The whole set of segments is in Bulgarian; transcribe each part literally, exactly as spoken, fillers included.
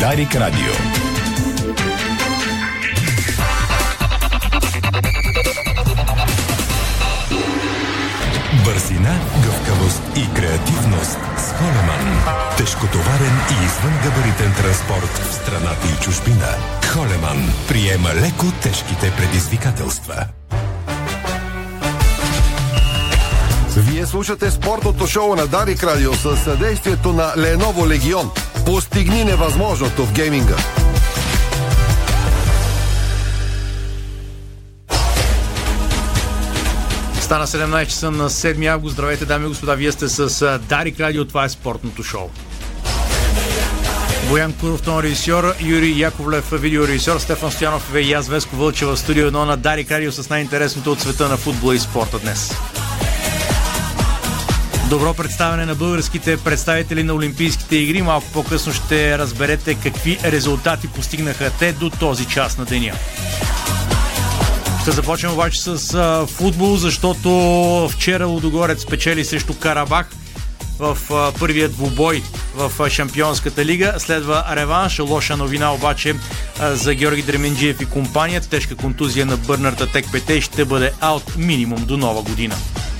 Дарик Радио. Бързина, гъвкавост и креативност с Холеман. Тежкотоварен и извънгабаритен транспорт в страната и чужбина. Холеман приема леко тежките предизвикателства. Вие слушате спортното шоу на Дарик Радио със съдействието на Lenovo Legion. Постигни невъзможното в гейминга. Стана седемнайсет часа на седми август. Здравейте, дами и господа, вие сте с Дарик Радио, това е спортното шоу. Боян Куров, тон режисьор, Юрий Яковлев, видеорежисьор, Стефан Стоянов и аз, Веско Вълчев, в студио едно на Дарик Радио с най-интересното от света на футбола и спорта днес. Добро представяне на българските представители на Олимпийските игри. Малко по-късно ще разберете какви резултати постигнаха те до този час на деня. Ще започнем обаче с а, футбол, защото вчера Лудогорец спечели срещу Карабах в а, първият двубой в а, Шампионската лига. Следва реванш. Лоша новина обаче а, за Георги Дременджиев и компания. Тежка контузия на Бърнарта Текпете и ще бъде аут минимум до нова година.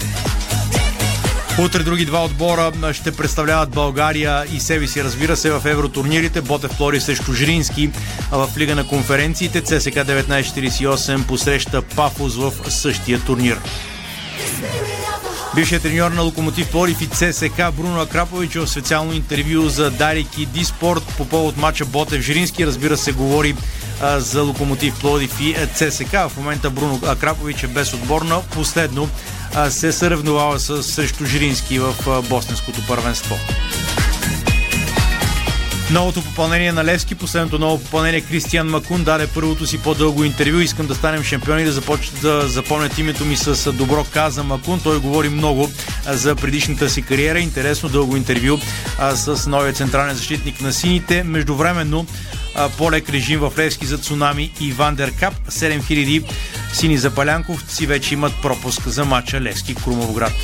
Утре други два отбора ще представляват България и себе си, разбира се, в евротурнирите. Ботев Пловдив срещу Жрински в Лига на конференциите. ЦСКА деветнайсет четирийсет и осем посреща Пафос в същия турнир. Бившият треньор на Локомотив Пловдив и ЦСКА Бруно Акрапович в специално интервю за Дарик и Диспорт по повод мача Ботев-Жрински. Разбира се, говори а, за Локомотив Пловдив и ЦСКА. В момента Бруно Акрапович е без отбор, но последно а, се съревновава с, срещу Жрински в а, босненското първенство. Новото попълнение на Левски, последното ново попълнение Кристиан Макун даде първото си по-дълго интервю. Искам да станем шампиони, да започнат да запомнят името ми с добро, каза Макун. Той говори много за предишната си кариера. Интересно дълго интервю а, с новия централен защитник на сините. Междувременно а, по-лек режим в Левски за Цунами и Вандеркап. седем хиляди сини запалянковци вече имат пропуск за мача Левски Крумовград.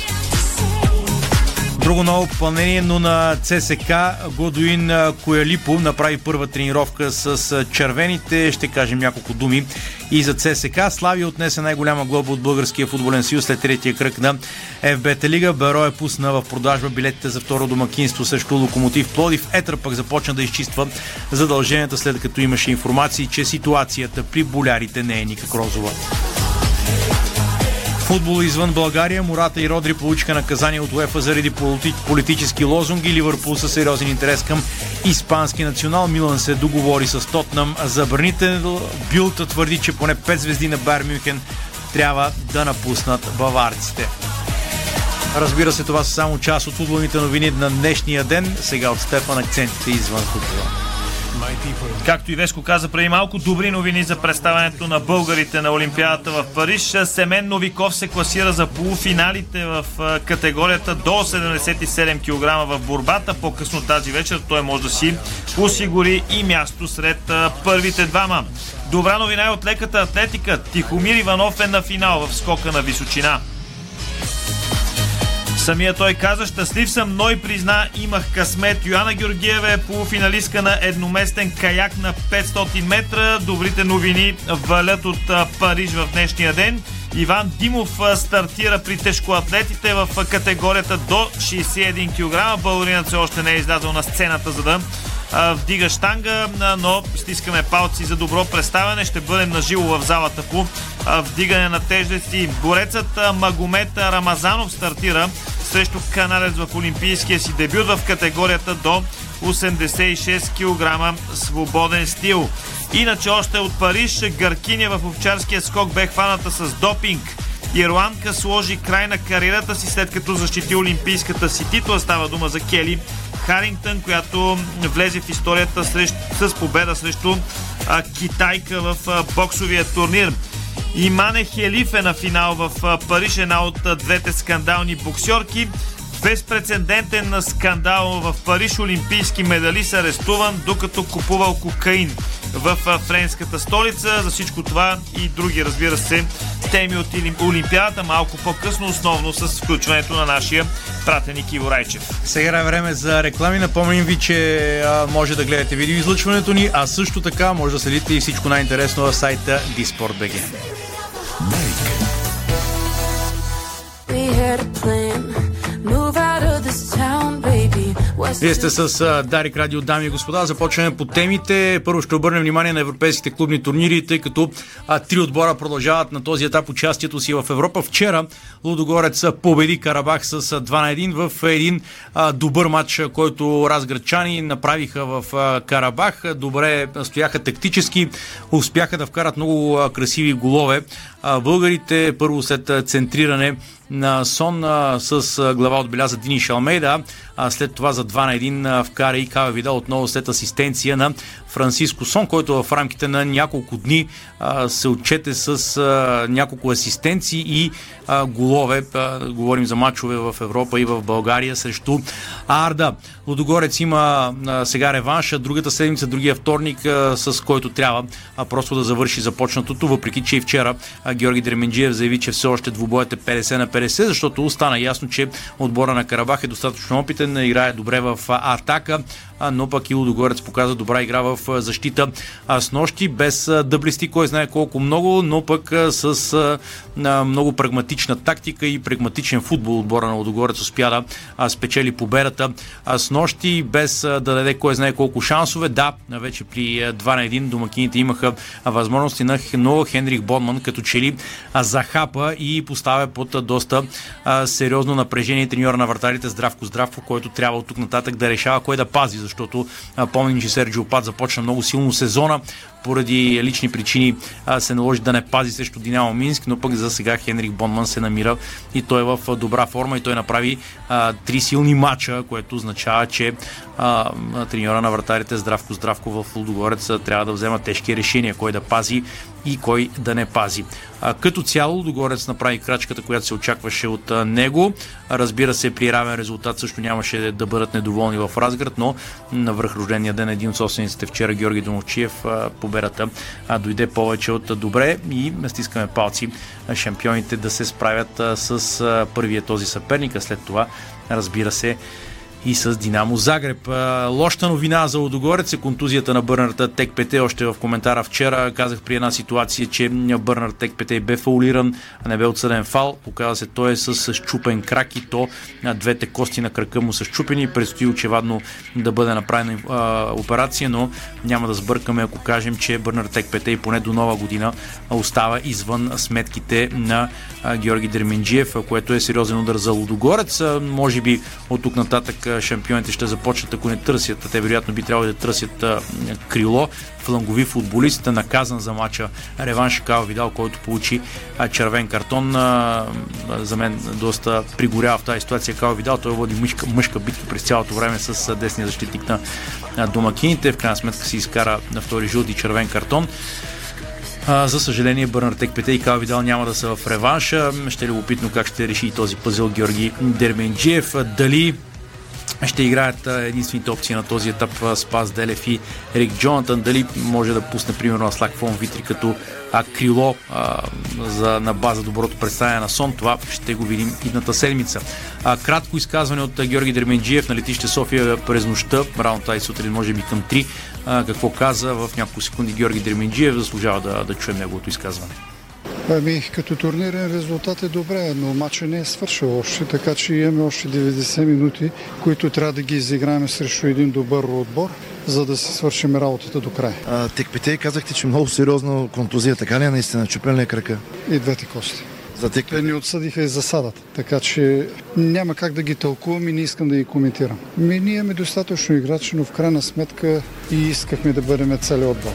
Друго ново попълнение, но на ЦСКА Годуин Коялипо направи първа тренировка с червените. Ще кажем няколко думи и за ЦСКА. Славия отнесе най-голяма глоба от Българския футболен съюз след третия кръг на Еф Б Т Лига. Беро е пусна в продажба билетите за второ домакинство срещу Локомотив Пловдив. Етър пък започна да изчиства задълженията, след като имаше информации, че ситуацията при болярите не е никак розова. Футбол извън България. Мората и Родри получиха наказание от УЕФА заради политически лозунги. Ливърпул със сериозен интерес към испански национал. Милан се договори с Тотнъм за бранител. Билд твърди, че поне пет звезди на Байер Мюнхен трябва да напуснат баварците. Разбира се, това са само част от футболните новини на днешния ден. Сега от Стефан акцентите извън футбола. Както и Веско каза преди малко, добри новини за представянето на българите на Олимпиадата в Париж. Семен Новиков се класира за полуфиналите в категорията до седемдесет и седем килограма в борбата. По-късно тази вечер той може да си осигури и място сред първите двама. Добра новина е от леката атлетика. Тихомир Иванов е на финал в скока на височина. Самия той каза: щастлив съм, но и призна, имах късмет. Йоана Георгиева е полуфиналистка на едноместен каяк на петстотин метра. Добрите новини валят от Париж в днешния ден. Иван Димов стартира при тежкоатлетите в категорията до шейсет и един килограма. Българинът все още не е излязъл на сцената, за да вдига щанга, но стискаме палци за добро представяне. Ще бъдем наживо в залата по вдигане на тежести. Борецът Магомед Рамазанов стартира срещу канадец в олимпийския си дебют в категорията до осемдесет и шест килограма свободен стил. Иначе още от Париж, гъркиня в овчарския скок бе хваната с допинг. Ирландка сложи край на кариерата си, след като защити олимпийската си титла. Става дума за Кели Харингтън, която влезе в историята срещу, с победа срещу а, китайка в а, боксовия турнир. Имане Хелиф е на финал в а, Париж, една от а, двете скандални боксьорки. Безпрецедентен скандал в Париж. Олимпийски медалист арестуван, докато купувал кокаин в френската столица. За всичко това и други, разбира се, теми от Олимпиадата малко по-късно, основно с включването на нашия пратеник Иво Райчев. Сега е време за реклами. Напомним ви, че а, може да гледате видеоизлъчването ни, а също така може да следите и всичко най-интересно в сайта диспорт точка би джи. Вие сте с Дарик Радио, дами и господа. Започваме по темите. Първо ще обърнем внимание на европейските клубни турнири, тъй като а, три отбора продължават на този етап участието си в Европа. Вчера Лудогорец победи Карабах с два на един в един а, добър матч, който разградчани направиха в а, Карабах. Добре стояха тактически, успяха да вкарат много а, красиви голове. А, българите първо след центриране на Сон а, с а, глава отбеляза Дини Шалмейда, а след това за два на един а, вкара и Кава Видал отново след асистенция на Франциско Сон, който в рамките на няколко дни а, се отчете с а, няколко асистенции и а, голове. А, говорим за мачове в Европа и в България срещу Арда. Лудогорец има а, сега реванша, другата седмица, другия вторник, а, с който трябва а, просто да завърши започнатото, въпреки че и вчера а, Георги Дерменджиев заяви, че все още двубоят е петдесет на петдесет, защото стана ясно, че отбора на Карабах е достатъчно опитен, играе добре в а, атака, а, но пък и Лудогорец показва добра игра в а, защита а, с нощи, без а, да блести кой знае колко много, но пък а, с а, много прагматична тактика и прагматичен футбол отбора на Лудогорец успя да а, спечели победата а, с нощи, без а, да даде кой знае колко шансове. Да, вече при а, два на един домакините имаха а, възможности, на, но Хенрих Бодман като че ли а, захапа и поставя под а, доста а, сериозно напрежение треньора на вратарите Здравко Здравко, който трябва от тук нататък да решава кой да пази, защото а, помним, че Серджио Пат започна много силно сезона, поради лични причини а, се наложи да не пази срещу Динамо Минск, но пък за сега Хенрих Бодман се намира и той е в добра форма и той направи а, три силни мача, което означава, че а, треньора на вратарите Здравко Здравко в Лудогорец трябва да взема тежки решения, кой да пази и кой да не пази. А, като цяло Лудогорец направи крачката, която се очакваше от а, него. Разбира се, при равен резултат също нямаше да бъдат недоволни в Разград, но на връхрождения ден един от собствениците вчера, Георги Домовчиев, а, победата а, дойде повече от добре и стискаме палци а, шампионите да се справят а, с а, първия този съперник, а след това, разбира се, и с Динамо Загреб. Лоша новина за Лудогорец е контузията на Бърнард Текпете. Още в коментара вчера казах при една ситуация, че Бърнард Текпете бе фаулиран, а не бе отсъден фал. Показва се, той е с счупен крак и то двете кости на крака му са счупени. Предстои очевадно да бъде направена а, операция, но няма да сбъркаме, ако кажем, че Бърнард Текпете и поне до нова година остава извън сметките на а, Георги Дерменджиев, което е сериозен удар за Лудогорец. А, може би от тук нататък шампионите ще започнат, ако не търсят, те вероятно би трябвало да търсят а, крило, флангови футболист, наказан за мача реванш Као Видал, който получи а, червен картон. А, за мен доста пригорява в тази ситуация Као Видал. Той води мъжка, мъжка битка през цялото време с а, десния защитник на а, домакините. В крайна сметка си изкара на втори жълт и червен картон. А, за съжаление, Бърнард Текпете и Као Видал няма да са в реванша. Ще е любопитно как ще реши и този пъзел Георги Дерменджиев. Дали ще играят единствените опции на този етап Спас Делев и Ерик Джонатан, дали може да пусне примерно Аслак Фон Витри като а, крило а, за, на база доброто представяне на Сон, това ще го видим идната седмица. А, кратко изказване от Георги Дерменджиев на летище София през нощта, рано тази сутрин, може би към три. А, какво каза в няколко секунди Георги Дерменджиев, заслужава да, да чуем неговото изказване. Ами, като турнирен резултат е добре, но матчът не е свършил още, така че имаме още деветдесет минути, които трябва да ги изиграем срещу един добър отбор, за да си свършим работата до края. Текпете, казахте, че много сериозна контузия, така ли е наистина? Чупен ли е крака? И двете кости. За тек... Те ни отсъдиха и засадата, така че няма как да ги тълкувам и не искам да ги коментирам. Ми, ние имаме достатъчно играчи, но в крайна сметка и искахме да бъдем целият отбор.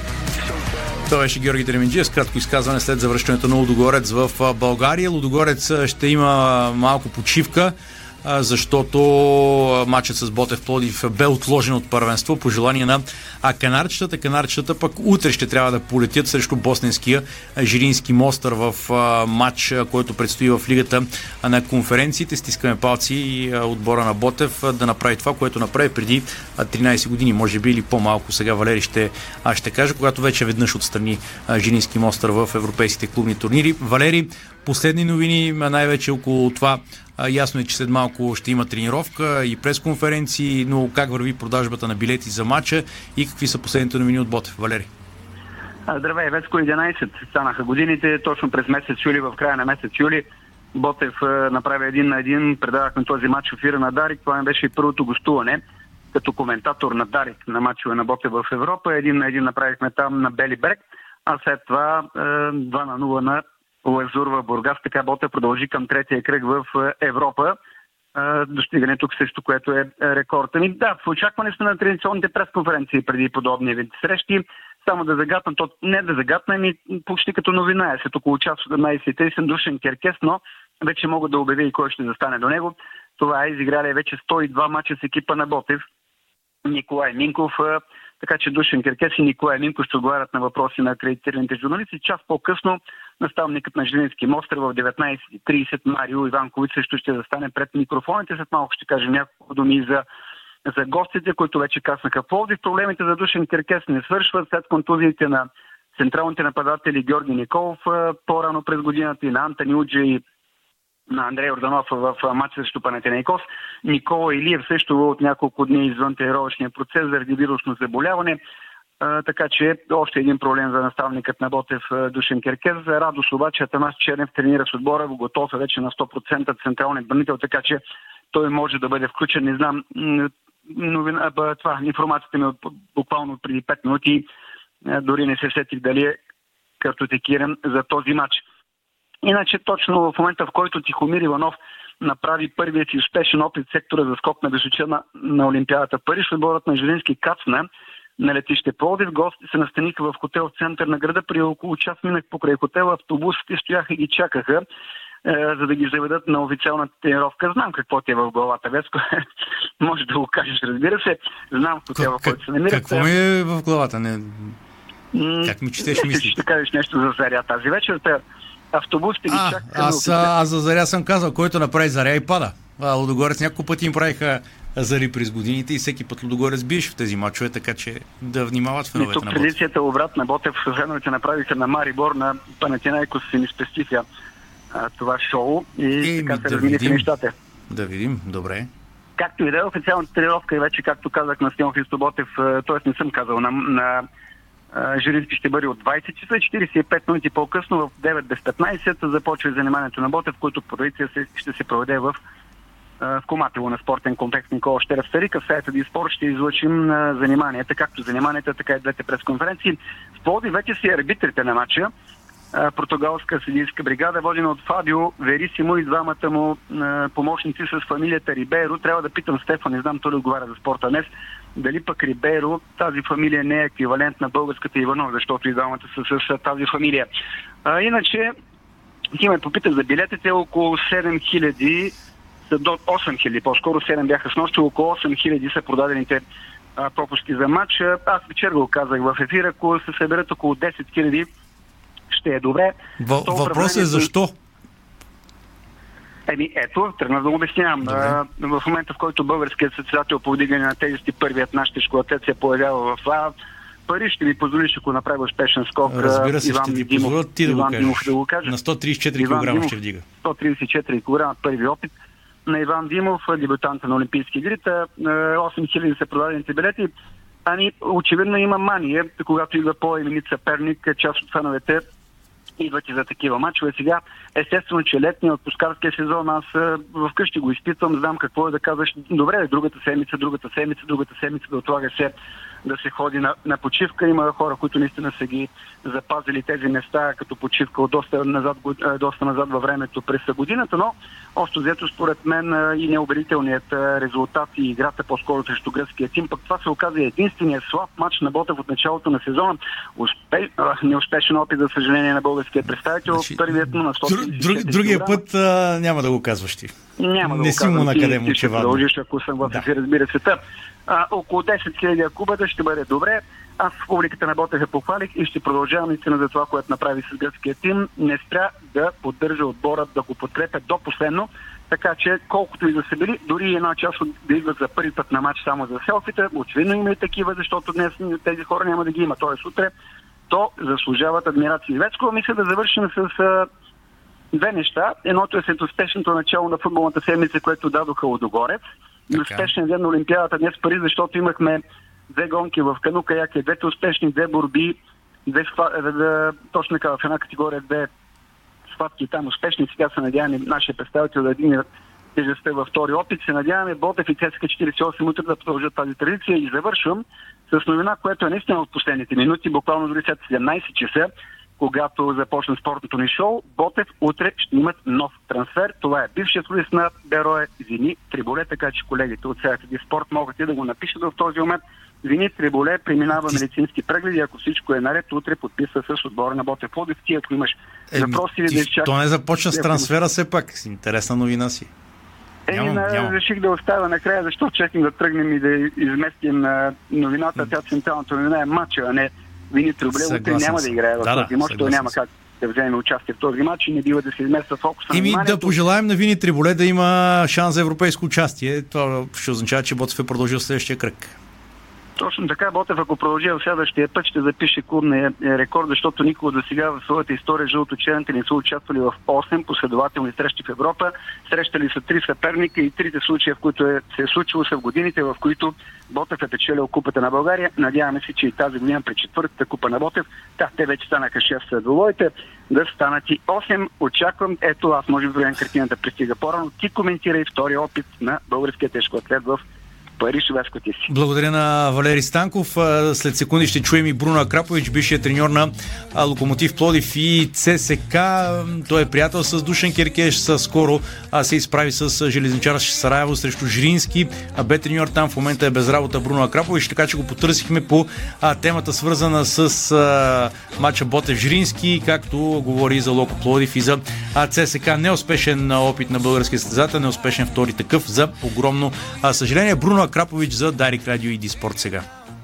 Това беше Георги Дерменджиев с кратко изказване след завръщането на Лудогорец в България. Лудогорец ще има малко почивка защото матчът с Ботев Пловдив бе отложен от първенство по желание на канарчетата. Канарчетата пък утре ще трябва да полетят срещу босненския Жирински Мостър в матч, който предстои в Лигата на конференциите. Стискаме палци и отбора на Ботев да направи това, което направи преди тринайсет години, може би, или по-малко. Сега Валери ще, аз ще кажа, когато вече веднъж отстрани Жирински Мостър в европейските клубни турнири. Валери, последни новини, най-вече около това. Ясно е, че след малко ще има тренировка и пресконференции, но как върви продажбата на билети за матча и какви са последните новини от Ботев? Валери. Здравей, Вецко, единайсет станаха годините. Точно през месец юли, в края на месец юли, Ботев направи един на един. Предавахме този матч в ефира на Дарик. Това не беше и първото гостуване като коментатор на Дарик на матчове на Ботев в Европа. Един на един направихме там на Бели брег, а след това два на нула на Лазур в Бургас. Така Ботев продължи към третия кръг в Европа. Достигане тук също, което е рекорд. Ами да, в очакване сме на традиционните пресконференции преди подобни вид срещи. Само да загатна, то не да загатна, ами почти като новина е. След около час седемнайсет и трийсет Душан Керкес, но вече мога да обявя и кой ще застане до него. Това е изиграли вече сто и два мача с екипа на Ботев. Николай Минков, така че Душан Керкес и Николай Минков ще отговарят на въпроси на акредитираните журналисти. Час по-късно наставникът на Жирински Мостър в деветнайсет и трийсет Марио Иванкович също ще застане пред микрофоните. След малко ще кажем няколко думи за, за гостите, които вече каснаха в Пловдив. Проблемите за Душан Керкес не свършват след контузиите на централните нападатели Георги Николов по-рано през годината и на Антони Уджа и на Андрей Орданов в матча срещу Панатинайкос. Никола Илиев също от няколко дни извън тренировъчния процес заради вирусно заболяване. А, така че още един проблем за наставникът на Ботев Душан Керкес. За радост обаче Атанас Чернев тренира с отбора, готов е вече на сто процента централен отбранител, така че той може да бъде включен. Не знам, новина, това, информацията ми е буквално преди пет минути. Дори не се сетих дали е картотекиран за този матч. Иначе точно в момента, в който Тихомир Иванов направи първият си успешен опит в сектора за скок на височина на, на Олимпиадата Париж, отборът на Жирински кацна на летище Пловдив. Гостите се настаниха в хотел в център на града. При около час минах покрай хотела, автобусите стояха и ги чакаха, е, за да ги заведат на официалната тренировка. Знам какво ти е в главата, Веско. Може да го кажеш, разбира се. Знам в хотела, в който се намират. Какво ми е в главата? Не... Как ми четеш мисли? Ще кажеш нещо за Заря тази вечер. Автобусите ги чакаха. Аз, аз за Заря съм казал, който направи Заря и пада. А, Лудогорец няколко пъти им правиха Зари през годините и всеки път Лудогорец биеше в тези мачове, така че да внимават феновете на Ботев. Тук традицията обрат на Ботев, феновете направиха на Марибор, на Панатинайкос си ни спестиха а, това шоу и е, така се да разминиха нещата. Да видим, добре. Както и да е, официалната тренировка и вече, както казах на Стион Христо Ботев, т.е. не съм казал, на, на Жирински ще бъде от двайсет часа, четирийсет и пет минути по-късно в девет без петнайсет започва заниманието на Ботев, който по традиция ще се проведе в, в Коматело на спортен комплекс Никола Щерев Старика. В сайта Диспорт ще излъчим заниманията, както заниманията, така и двете пресконференции. В Пловдив вече си арбитрите на матча. Португалска съдийска бригада, водена от Фабио Верисимо и двамата му помощници с фамилията Рибейро. Трябва да питам Стефан, не знам, той ли отговаря за спорта днес, дали пък Рибейро, тази фамилия не е еквивалент на българската Иванов, защото и двамата са с тази фамилия. А, иначе, ти ме попита за билетите, около седем хиляди, до осем хиляди, по-скоро седем бяха с нощи, около осем хиляди са продадените а, пропуски за матч. Аз вечер го казах в ефир, ако се съберат около десет хиляди, ще е добре. В, въпрос е защо? Еми, ето, тръгна да го обяснявам. А, в момента, в който българският състезател по вдигане на тежести, първият наш тежкоатлет се появява в това, Париж ще ми позволиш, ако направи успешен скок. Разбира се, Иван ще ти Димов, позволят ти да Иван го кажеш. Димов да го кажа. На сто трийсет и четири килограма ще вдига. сто трийсет и четири килограма първи опит на Иван Димов, дебютанта на Олимпийски игри. осем хиляди са продадените билети. Ами, очевидно има мания, когато идва по-именит съперник, част от феновете идват и за такива мачове. Сега, естествено, че летния отпускарския сезон, аз вкъщи го изпитвам, знам какво е да казваш. Добре, другата седмица, другата седмица, другата седмица да отлага се да се ходи на, на почивка. Има хора, които наистина са ги запазили тези места като почивка от доста назад, доста назад във времето през годината, но общо взето според мен и неубедителният резултат и играта по-скоро срещу гръцкия тим, пък това се оказа единственият слаб матч на Ботев от началото на сезона. Успе... Неуспешен опит, за съжаление, на българския представител. Значи, първият му на сто трийсет и четири друг, Другия път а, няма да го казваш ти. Няма да не го си му казвам, накъде ти, му ти ще чевадно. продължиш, ако съм в ефир, разбира се. Та, а, около десет хиляди кубата ще бъде добре. Аз в публиката на Ботев я похвалих и ще продължавам наистина за това, което направи с гръцкия тим. Не спря да поддържа отбора, да го подкрепя до последно. Така че, колкото и да са били, дори една част от да идват за първи път на матч само за селфите, очевидно има и такива, защото днес тези хора няма да ги има, т.е. утре, то заслужават адмирации. Вецко, мисля да завършим с а, две неща. Едното е след успешното начало на футболната седмица, което дадоха Лудогорец. И успешен ден на Олимпиадата днес в Париж, защото имахме две гонки в кану каяк, двете успешни, две борби, две схва... точно така в една категория, две схватки там успешни. Сега се надяваме нашия представител да дигне тежестта във втори опит. Се надяваме Ботев и ЦСКА четиридесет и осем утре да продължат тази традиция. И завършвам с новина, която е наистина от последните минути, буквално дори след седемнайсет часа, когато започна спортното ни шоу. Ботев утре ще имат нов трансфер. Това е бившият футболист на Берое Вини Триболе, така че колегите от Сега Спорт могат и да го напишат в този момент. Вини Триболе преминава медицински прегледи, ако всичко е наред, утре подписва с отбора на Ботев Пловдив. Ти, ако имаш въпроси или да изчакаш... То не започна с трансфера все пак. С интересна новина си. Еми, реших да оставя накрая, защото чекам да тръгнем и да изместим новината. Тя централната новина е матча, а не Вини Триболе. Утре няма да играе в да, този матч, той няма как да вземе участие в този матч и не бива да се измества фокуса на вниманието. Да пожелаем на Вини Триболе да има шанс за европейско участие. Това ще означава, че Ботев е продължил следващия кръг. Точно така, Ботев, ако продължи в следващия път, ще запише клубния рекорд, защото никога до сега в своята история жълто-черните не са участвали в осем последователни срещи в Европа. Срещали са три съперника и трите случая, в които е, се е случило, са в годините, в които Ботев е печелил купата на България. Надяваме се, че и тази година при четвъртата купа на Ботев, да, те вече станаха шест дволойте, да станат и осем. Очаквам, ето аз може би време картината пристига по-рано. Ти коментирай втория опит на българския тежкоатлет в Париж, Вескоти си. Благодаря на Валери Станков. След секунди ще чуем и Бруно Акрапович, бившият треньор на Локомотив Пловдив и ЦСКА. Той е приятел с Душан Керкеш. Скоро се изправи с железничар Сараево срещу Жирински. Бе треньор там, в момента е без работа Бруно Акрапович, така че го потърсихме по темата, свързана с матча Ботев-Жирински, както говори за Локо Пловдив и за ЦСКА. Неуспешен опит на българския състезател, неуспешен втори такъв, за огромно съжаление. Бруно Акрапович за Дарик Радио и Диспорт сега.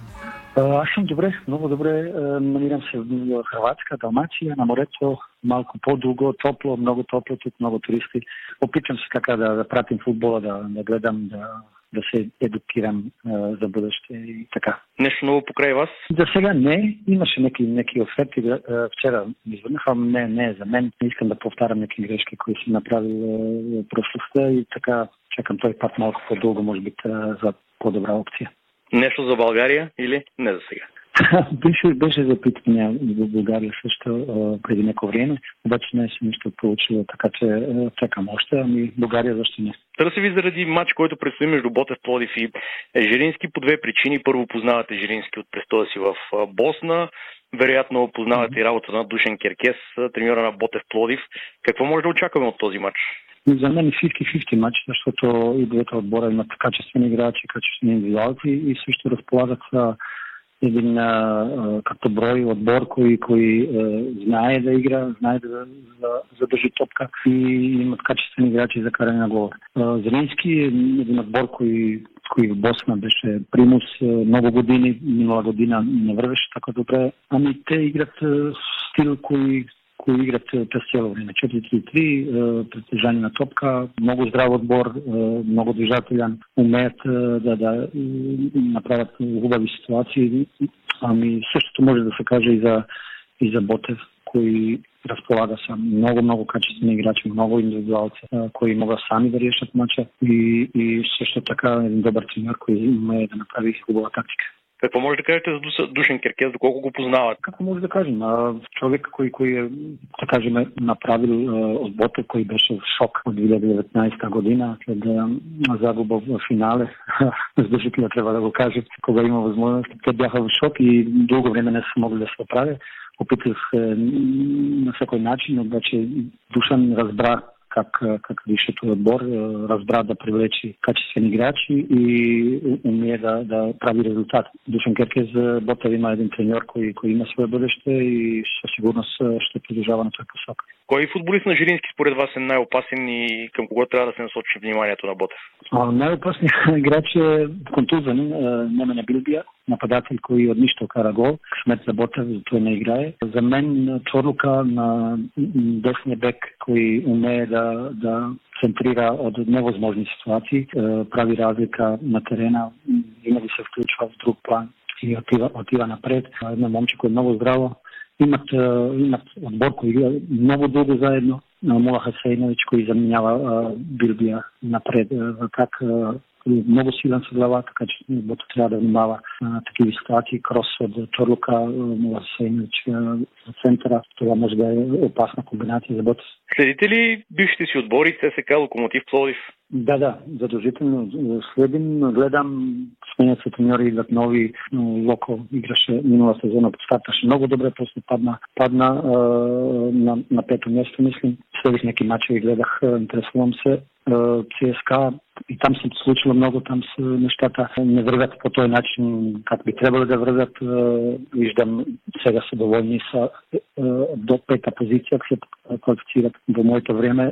Аз съм добре, много добре. Намирам се в Хърватска, Далмация, на морето, малко по-дълго, топло, много топло, тук много туристи. Опитвам се така да, да пратим футбола, да, да гледам, да, да се едукирам а, за бъдеще и така. Нещо ново покрай вас? За сега не. Имаше някакви, някакви оферти. А, вчера ми звъннаха, не, не е за мен. Не искам да повтарям някакви грешки, които съм направил в прошлостта и така чакам този път малко по-дълго, може би, за по-добра опция. Нещо за България или не за сега? беше, беше запитване в България също а, преди някое време, обаче не се нищо получило, така че а, чакам още, ами България защо не. Търся ви заради матч, който предстои между Ботев Пловдив и Жирински по две причини. Първо, познавате Жирински от престоя си в Босна, вероятно познавате и работа на Душан Керкес, треньора на Ботев Пловдив. Какво може да очакваме от този матч? За мен е петдесет на петдесет матч, защото и двете отбора имат качествени играчи, качествени индивидуалци и също разполагат с един а, като брой отбор, koji, koji а, знае да игра, знае да, да задържи топка и имат качествени играчи за каране на гол. Зеленски е един отбор, koji, koji в Босна беше примус много години, минала година не вървеше така добре. Ами те играт стил, koji koji играт през цяло време. четири три три, притежание на топка, много здрав отбор, много движателен, умеят да, да направят хубави ситуации. Ами същото може да се каже и за, и за Ботев, koji разполага са много, много качествени играчи, много индивидуалци, които могат сами да решат мача и, и също така един добър треньор, който умее да направи хубава тактика. Какво може да кажете за Душан Керкес, доколко го познават? Какво може да кажем? Човек, кой, кой е, да кажем, направил от Ботев, който беше в шок от две хиляди и деветнадесета година, след загуба в финале. Сдържителя трябва да го кажа, кога има възможност. Те бяха в шок и дълго време не са могли да се оправят. Опитах на всякой начин, обаче Душан разбра как, как реши този отбор, разбра да привлече качествени играчи и умее да, да прави резултат. Душан Керкес за Ботев има един треньор, който има свое бъдеще и със сигурност ще продължава на този посока. Кой футболист на Жирински според вас е най-опасен и към кого трябва да се насочи вниманието на Ботев? Най-опасният играч е контузен, Немanja Билбия, нападател, koji od ništa kara gol. Късмет за Ботев, той не играе. За мен Чорлука на десния бек, koji умее да, да центрира от невъзможни ситуации, прави разлика на терена, винаги се включва в друг план и отива, отива напред. Едно момче, което е много здраво. Имат, имат отбор, който игра много дълго заедно. Мола Хасейнович, който заменява Билбия напред. Как много силен с глава, така че Ботев трябва да внимава на такива ситуации. Крос от Чорлука, Мола Хасейнович в центъра. Това може да е опасна комбинация за Ботев. Следите ли бившите си отбори ЦСКА, Локомотив, Пловдив? Да, да, задължително следим, гледам, сменят се треньори, идват нови. Локо играше минала сезона, постарташе много добре, после падна, падна а, на, на пето място, мислим. Следих някакви мачове и гледах, интересувам се. ЦСКА и там се случило много, там са нещата не вървят по този начин, как би трябвало да вървят. Виждам, сега са доволни са до пета позиция, ако се квалифицират до моето време.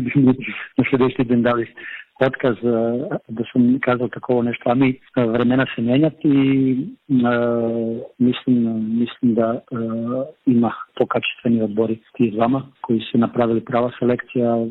На следващия ден дали отказ да съм казал такова нещо. Ами времена се менят и а, мислим, мислим да а, има по-качествени отбори тези двама, които са направили права селекция.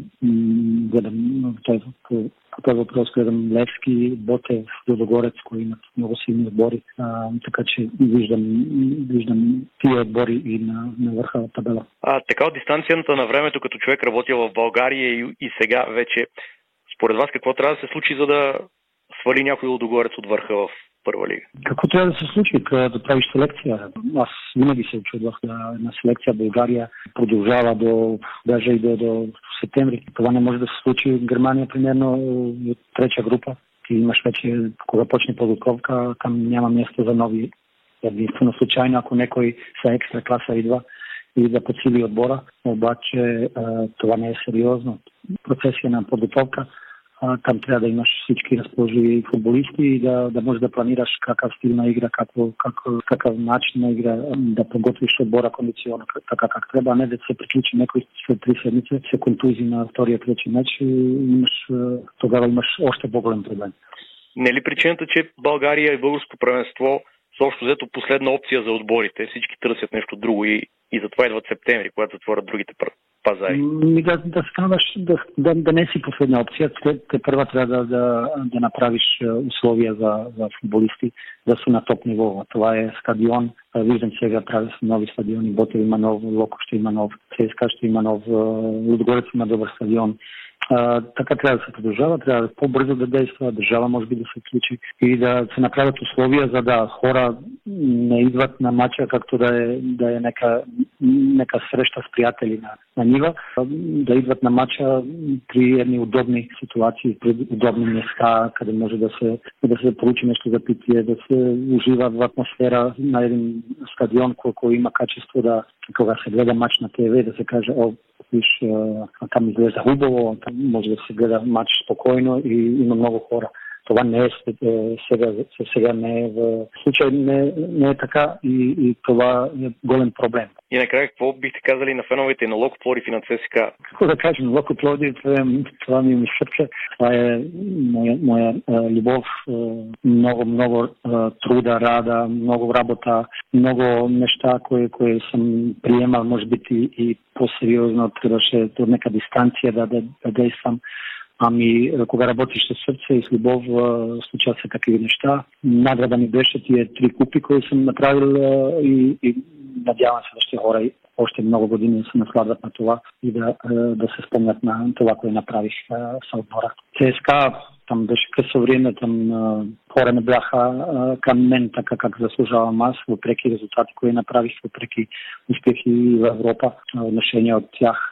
Гледам този, по, по този въпрос гледам Левски, Ботев, Лудогорец, които имат много силни отбори. А, така че виждам, виждам тия отбори и на, на върха от табела. А така от дистанцията на времето, като човек работил в България и, и сега вече, според вас какво трябва да се случи, за да свали някой Лудогорец от върха в първа лига? Какво трябва да се случи? Трябва да правиш селекция. Аз винаги се очудвах да една селекция. България продължава до, даже и до, до септември. Това не може да се случи в Германия, примерно от трета група. Ти имаш вече, кога почне подготовка, там няма място за нови. Единствено случайно, ако някой са екстра класа идва и да подсили отбора, обаче това не е сериозно. Процесия на подготовка, там трябва да имаш всички разположили футболисти и да, да можеш да планираш какъв стил на игра, какъв, какъв начин на игра, да подготвиш отбора кондиционно така как трябва, а не да се приключи някой след три седмици, се контузи на втория трети мач и имаш, тогава имаш още по-голям проблем. Не е ли причината, че България и българско първенство са общо взето последна опция за отборите? Всички търсят нещо друго и, и затова идват септември, когато затворят другите пазари. Да, да станаш, да, да, да не си последна опция. Те, те първа трябва да, да, да направиш условия за, за футболисти, да са на топ ниво. Това е стадион. Виждам сега прави са нови стадиони. Ботев има нов, Локо ще има нов, ЦСКА ще има нов, Лудогорец има добър стадион. А, така трябва да се продължава, трябва да по-бързо да действа, държава може би да се включи и да се направят условия, за да хора не идват на матча, както да е, да е нека, нека среща с приятели на, на нива, да идват на матча при едни удобни ситуации, при удобни места, къде може да се, да се получи нещо за питие, да се ужива в атмосфера на един стадион, който има качество да, кога се гледа матч на ТВ, да се каже, о, виж, там изглежда хубаво, там може да се гледа матч спокойно и има много хора. Това не е сега, сега не е в случай не, не е така и, и това е голям проблем. И накрая какво бихте казали на феновете на Локо Пловдив и на ЦСКА? Какво да кажем, Локо Пловдив, това ми е ми сърце, това е моя, моя а, любов, а, много, много а, труда, рада, много работа, много неща, които, кои съм приемал, може би и, и по-сериозно, трябваше до нека дистанция да, да, да действам. Ами, кога работиш с сърце и с любов, случат се такива неща. Награда ми беше тия три купи, които съм направил и, и надявам се да ще хора още много години да се насладват на това и да, да се спомнят на това, което направих с отбора. ЦСКА, там беше късо време, там хора не бяха към мен така как заслужавам аз, въпреки резултати, които направих, въпреки успехи в Европа. Отношение от тях,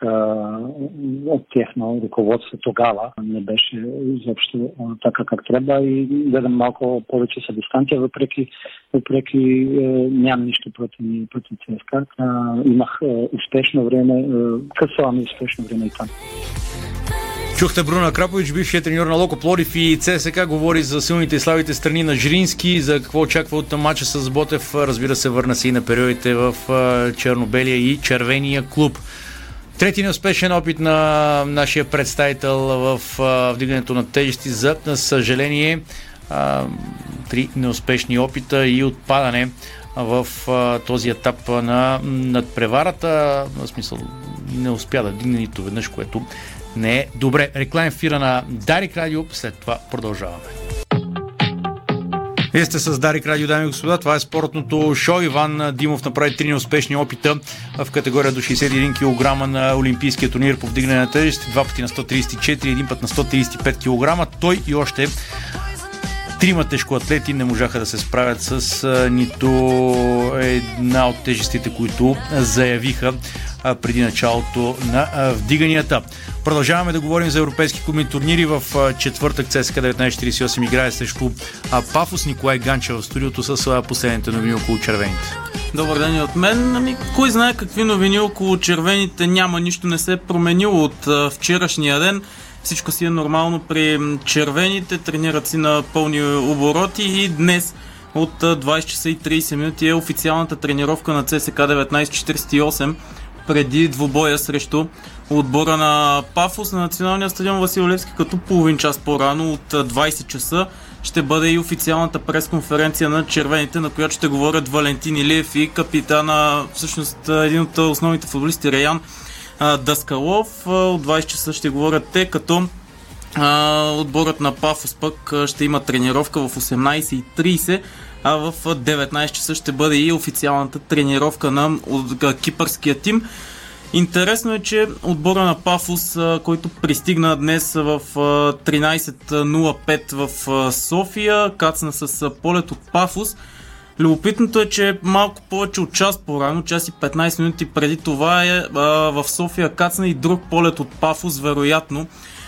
от тяхно ръководство тогава не беше изобщо така как трябва и гледам малко повече са дистанция, въпреки, въпреки нямам нищо против, против ЦСКА. Имах успешно време, късо, ами успешно време и там. Чухте Бруно Акрапович, бившият треньор на Локо Пловдив и ЦСКА, говори за силните и слабите страни на Жирински, за какво очаква от матча с Ботев. Разбира се, върна се и на периодите в черно-белия и червения клуб. Трети неуспешен опит на нашия представител в вдигането на тежести. За съжаление, три неуспешни опита и отпадане в този етап на надпреварата. В смисъл, не успя да дигне нито веднъж, което не е добре. Реклам ефира на Дарик Радио, след това продължаваме. Вие сте с Дарик Радио, дами и господа. Това е спортното шоу. Иван Димов направи три неуспешни опита в категория до шейсет и един килограма на Олимпийския турнир по вдигане на тежести. Два пъти на сто тридесет и четири, един път на сто тридесет и пет килограма. Той и още трима тежкоатлети не можаха да се справят с а, нито една от тежестите, които заявиха а, преди началото на а, вдиганията. Продължаваме да говорим за европейски клубни турнири. В а, четвъртък ЦСКА деветнайсет четирийсет и осем играе срещу а, Пафос. Николай Ганчев в студиото с а, последните новини около червените. Добър ден и от мен. Ами, кой знае какви новини около червените, няма, нищо не се е променило от а, вчерашния ден. Всичко си е нормално при червените, тренират си на пълни обороти и днес от двайсет часа и трийсет минути е официалната тренировка на ЦСКА деветнайсет четирийсет и осем преди двубоя срещу отбора на Пафос на националния стадион Васил Левски, като половин час по-рано от двайсет часа ще бъде и официалната пресконференция на червените, на която ще говорят Валентин Илиев и капитана, всъщност един от основните футболисти Раян Даскалов. От двайсет часа ще говорят те, като а, отборът на Пафос пък ще има тренировка в осемнайсет и трийсет, а в деветнайсет часа ще бъде и официалната тренировка на от, кипърския тим. Интересно е, че отбора на Пафос, който пристигна днес в тринайсет нула пет в София, кацна с полет от Пафос. Любопитното е, че малко повече от час по-рано, час и петнайсет минути преди това е а, в София кацна и друг полет от Пафос, вероятно.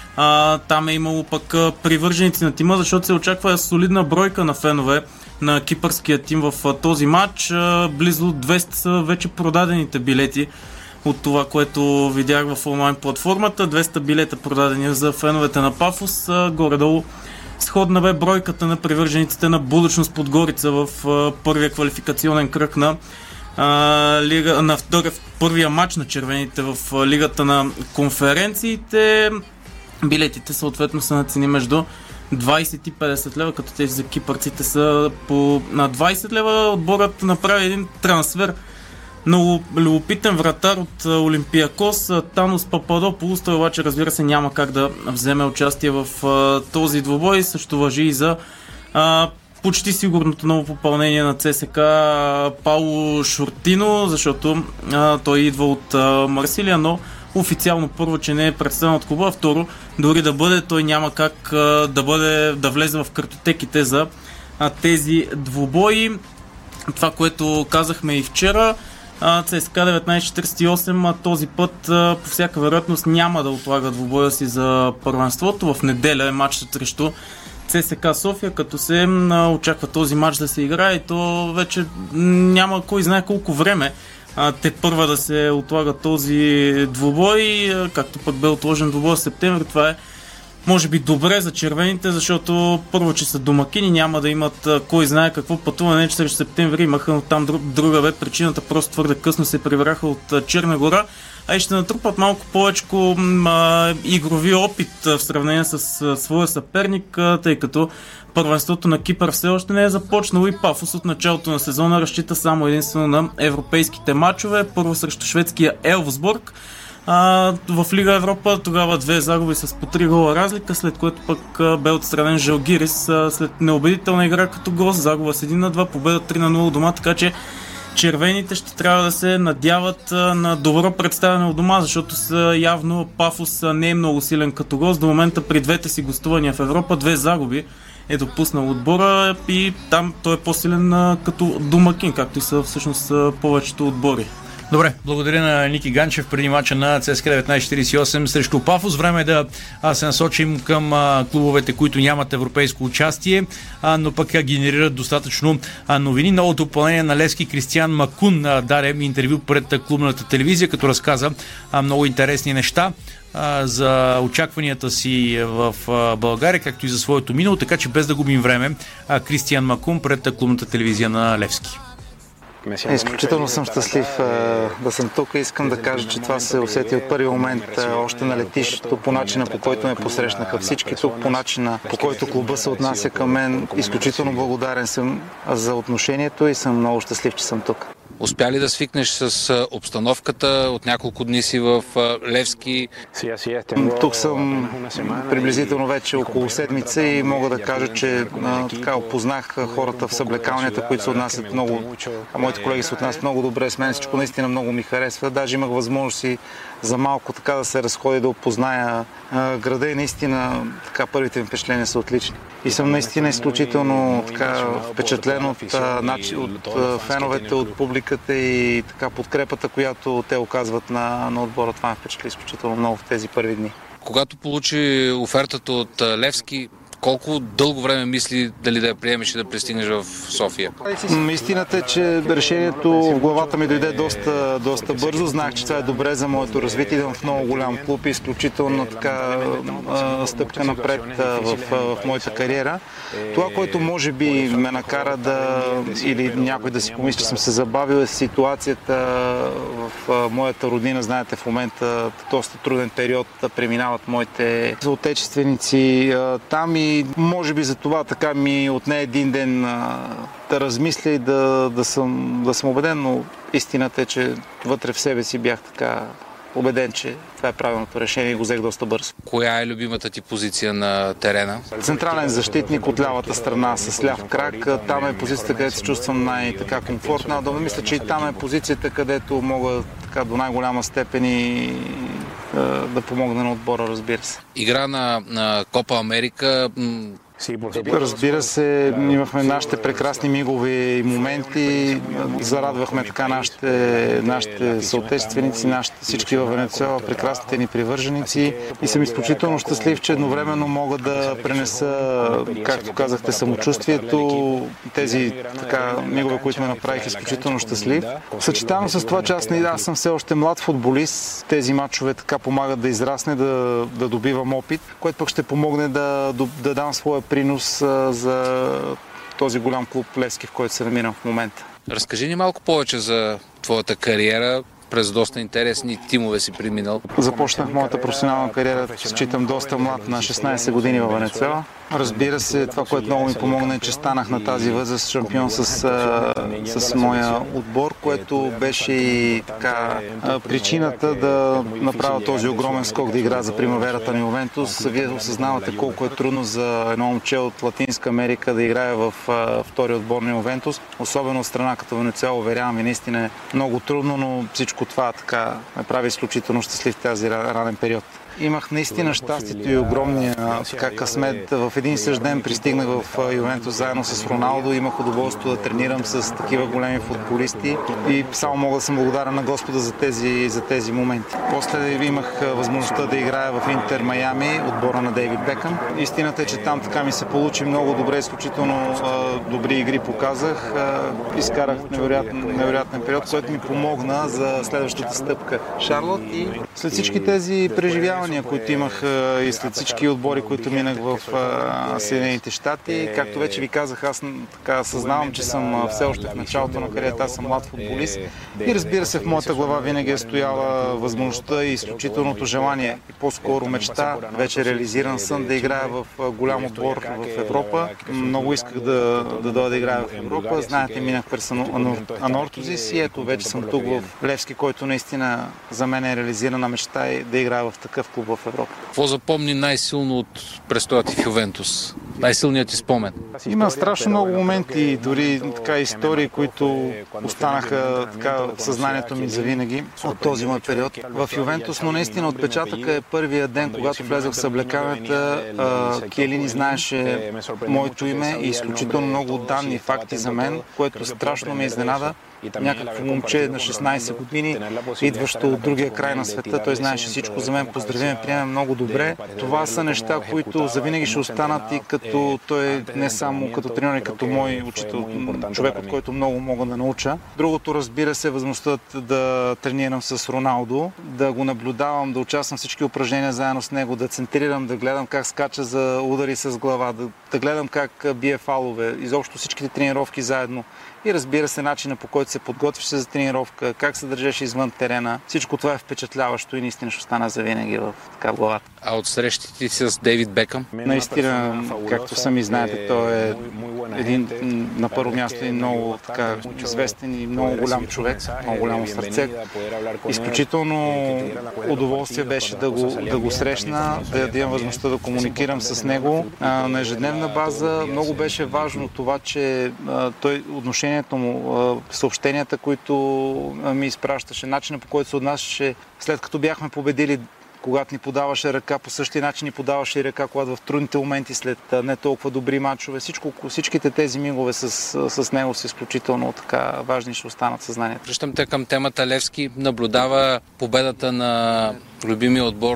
А, там е имало пък а, привърженици на тима, защото се очаква солидна бройка на фенове на кипърския тим в а, този матч. А, близо двеста са вече продадените билети от това, което видях в онлайн платформата. двеста билета продадени за феновете на Пафос. А, горе-долу сходна бе бройката на привържениците на Будучност Подгорица в а, първия квалификационен кръг на, а, лига, на втория, първия матч на червените в а, лигата на конференциите. Билетите съответно са на цени между двайсет и петдесет лева, като тези за кипърците са по на двайсет лева. Отборът направи един трансфер. Много любопитен вратар от Олимпиакос, Танос Пападополос. Той обаче, разбира се, няма как да вземе участие в а, този двубой. Също важи и за а, почти сигурното ново попълнение на ЦСКА Пауло Шортино, защото а, той идва от а, Марсилия, но официално първо, че не е представен от клуба, второ, дори да бъде, той няма как а, да бъде да влезе в картотеките за а, тези двубои. Това, което казахме и вчера, ЦСКА деветнайсет четирийсет и осем този път а, по всяка вероятност няма да отлага двубоя си за първенството. В неделя е матчът срещу ЦСКА София, като се а, очаква този матч да се играе и то вече няма кой знае колко време а, те първа да се отлага този двубой, а, както пък бе отложен двубой в септември. Това е може би добре за червените, защото първо, че са домакини, няма да имат а, кой знае какво пътуване, че срещу септември имаха, но там друг, друга бе причината, просто твърде късно се прибраха от а, Черна гора, а и ще натрупат малко повече а, игрови опит а, в сравнение с а, своя съперник, а, тъй като първенството на Кипър все още не е започнало и Пафос от началото на сезона разчита само единствено на европейските матчове. Първо срещу шведския Елфсбург, А, в Лига Европа тогава две загуби с по три гола разлика, след което пък а, бе отстранен Жалгирис а, след неубедителна игра като гост, загуба с един на два, победа три на нула дома, така че червените ще трябва да се надяват а, на добро представяне от дома, защото са, явно Пафос а, не е много силен като гост. До момента при двете си гостувания в Европа две загуби е допуснал отбора и там той е по-силен а, като домакин, както и са всъщност а, повечето отбори. Добре, благодаря на Ники Ганчев преди мача на ЦСКА деветнайсет четирийсет и осем срещу Пафос. Време е да а, се насочим към а, клубовете, които нямат европейско участие, а, но пък а, генерират достатъчно а, новини. Новото допълнение на Левски Кристиан Макун а, даде интервю пред а, клубната телевизия, като разказа а, много интересни неща а, за очакванията си в а, България, както и за своето минало, така че без да губим време, а, Кристиан Макун пред а, клубната телевизия на Левски. Изключително съм щастлив да съм тук. Искам да кажа, че това се усети от първи момент още на летището, по начина, по който ме посрещнаха всички тук, по начина, по който клуба се отнася към мен. Изключително благодарен съм за отношението и съм много щастлив, че съм тук. Успя ли да свикнеш с обстановката? От няколко дни си в Левски. Тук съм приблизително вече около седмица и мога да кажа, че а, така опознах хората в съблекалнята, които се отнасят много, а моите колеги се отнасят много добре с мен. Всичко наистина много ми харесва. Даже имах възможност и за малко така да се разходи, да опозная а, града и наистина така първите ми впечатления са отлични. И съм наистина изключително така впечатлен от, а, начин, от а, феновете, от публиката и така подкрепата, която те оказват на, на отбора. Това ме впечатли изключително много в тези първи дни. Когато получи офертата от Левски, колко дълго време мисли дали да я приемеш и да пристигнеш в София? Истината е, че решението в главата ми дойде доста, доста бързо. Знаех, че това е добре за моето развитие. Идвам в много голям клуб и изключително така стъпка напред в, в, в моята кариера. Това, което може би ме накара да, или някой да си помисли, че съм се забавил, е ситуацията в моята родина. Знаете, в момента доста труден период преминават моите съотечественици там и може би за това така ми отне един ден а, да размисля и да, да, съм, да съм убеден, но истината е, че вътре в себе си бях така убеден, че това е правилното решение и го взех доста бързо. Коя е любимата ти позиция на терена? Централен защитник от лявата страна с ляв крак. Там е позицията, където се чувствам най-така комфортна. Да, мисля, че и там е позицията, където мога така до най-голяма степен и да помогна на отбора, разбира се. Игра на, на Копа Америка. Разбира се, имахме нашите прекрасни мигове и моменти, зарадвахме така нашите, нашите съотечественици, нашите всички във Венецуела, прекрасните ни привърженици и съм изключително щастлив, че едновременно мога да пренеса, както казахте, самочувствието, тези така мигове, които ме направих изключително щастлив. Съчетано с това, че аз, не, аз съм все още млад футболист, тези матчове така помагат да израсне, да, да добивам опит, което пък ще помогне да, да дам своя принос а, за този голям клуб Левски, в който се намирам в момента. Разкажи ни малко повече за твоята кариера. През доста интересни тимове си преминал. Започнах моята професионална кариера, считам доста млад, на шестнайсет години във Венецуела. Разбира се, това, което много ми помогна е, че станах на тази възраст шампион с, с моя отбор, което беше и така причината да направя този огромен скок да игра за примаверата на Ювентус. Вие осъзнавате колко е трудно за едно момче от Латинска Америка да играе в втори отбор на Ювентус. Особено от страна като Венецуела, уверявам ви, наистина е много трудно, но всичко това така ме прави изключително щастлив тази ранен период. Имах наистина щастието и огромния така, късмет. В един същ ден пристигнах в Ювентус заедно с Роналдо. Имах удоволствие да тренирам с такива големи футболисти и само мога да съм благодарен на Господа за тези, за тези моменти. После имах възможността да играя в Интер Майами, отбора на Дейвид Бекъм. Истината е, че там така ми се получи много добре, изключително добри игри показах. Изкарах невероятен, невероятен период, който ми помогна за следващата стъпка Шарлот и след всички тези преживявания, които имах и след всички отбори, които минах в Съединените щати. Както вече ви казах, аз така съзнавам, че съм все още в началото на кариерата, аз съм млад футболист и разбира се, в моята глава винаги е стояла възможността и изключителното желание и по-скоро мечта, вече реализиран сън да играя в голям отбор в Европа. Много исках да, да дойда да играя в Европа. Знаете, минах през Анортозис и ето вече съм тук в Левски, който наистина за мен е реализирана мечта и да играя в такъв клуб в Европа. Какво запомни най-силно от престоя ти в Ювентус? Най-силният ти спомен? Има страшно много моменти, дори така истории, които останаха така в съзнанието ми завинаги от този мой период в Ювентус, но наистина отпечатъка е първия ден, когато влезах в съблекалнята. Киелини знаеше моето име и изключително много данни, факти за мен, което страшно ме изненада. Някакво момче на шестнайсет години, идващо от другия край на света. Той знаеше всичко за мен. Поздрави ме, приеме много добре. Това са неща, които завинаги ще останат и като като той е не само като треньор, и като мой учител, човек, от който много мога да науча. Другото, разбира се, е възможността да тренирам с Роналдо, да го наблюдавам, да участвам в всички упражнения заедно с него, да центрирам, да гледам как скача за удари с глава, да, да гледам как бие фалове, изобщо всичките тренировки заедно. И разбира се, начина, по който се подготвиш за тренировка, как се държеш извън терена. Всичко това е впечатляващо и наистина ще остана завинаги в така главата. А от срещите си с Дейвид Бекъм? Наистина, както сами знаете, той е един, на първо място, един много така известен и много голям човек, много голямо сърце. Изключително удоволствие беше да го, да го срещна, да, да имам възможността да комуникирам с него а, на ежедневна база. Много беше важно това, че а, той отношението му, съобщенията, които ми изпращаше, начинът, по който се отнасяше, след като бяхме победили, когато ни подаваше ръка, по същия начин ни подаваше и ръка, когато в трудните моменти след не толкова добри мачове. Всичко, всичките тези мигове с, с него са изключително така важни, ще останат в съзнанието. Връщам те към темата. Левски наблюдава победата на любимия отбор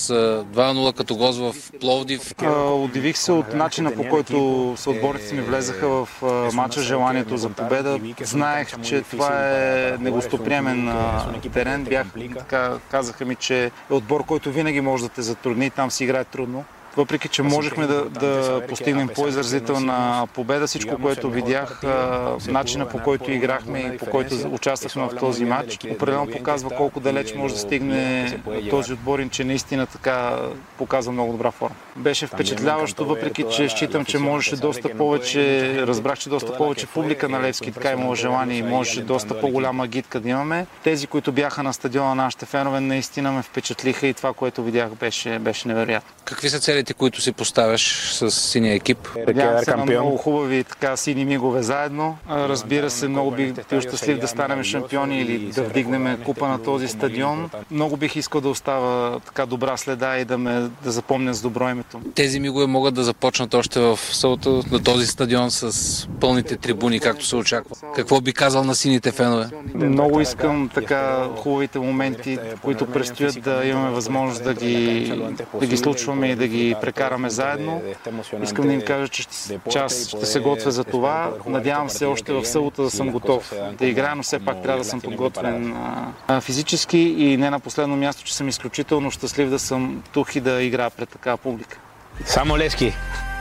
с два на нула като гост в Пловдив. Удивих се от начина, по който съотборниците ми влезаха в мача, желанието за победа. Знаех, че това е негостоприемен терен. Бях, така, казаха ми, че е отбор, който винаги може да те затрудни, там си играе трудно. Въпреки че можехме да, да постигнем по-изразителна победа, всичко, което видях, начина, по който играхме и по който участвахме в този матч, определено показва колко далеч може да стигне този отбор, че наистина така показва много добра форма. Беше впечатляващо, въпреки че считам, че можеше доста повече, разбрах, че доста повече публика на Левски така имало желание и можеше доста по-голяма агитка да имаме. Тези, които бяха на стадиона, нашите фенове, наистина ме впечатлиха и това, което видях, беше, беше невероятно. Какви са целите, които си поставяш с синия екип? Надявам се на много хубави така сини мигове заедно. Разбира се, много бих бил щастлив да станем шампиони или да вдигнем купа на този стадион. Много бих искал да остава така добра следа и да ме да запомня с добро името. Тези мигове могат да започнат още в събота на този стадион с пълните трибуни, както се очаква. Какво би казал на сините фенове? Много искам така хубавите моменти, които предстоят, да имаме възможност да ги, да ги случваме и да ги прекараме заедно. Искам да им кажа, че час ще се готвя за това. Надявам се още в събота да съм готов да играя, но все пак трябва да съм подготвен а, физически и не на последно място, че съм изключително щастлив да съм тук и да играя пред такава публика. Само Левски!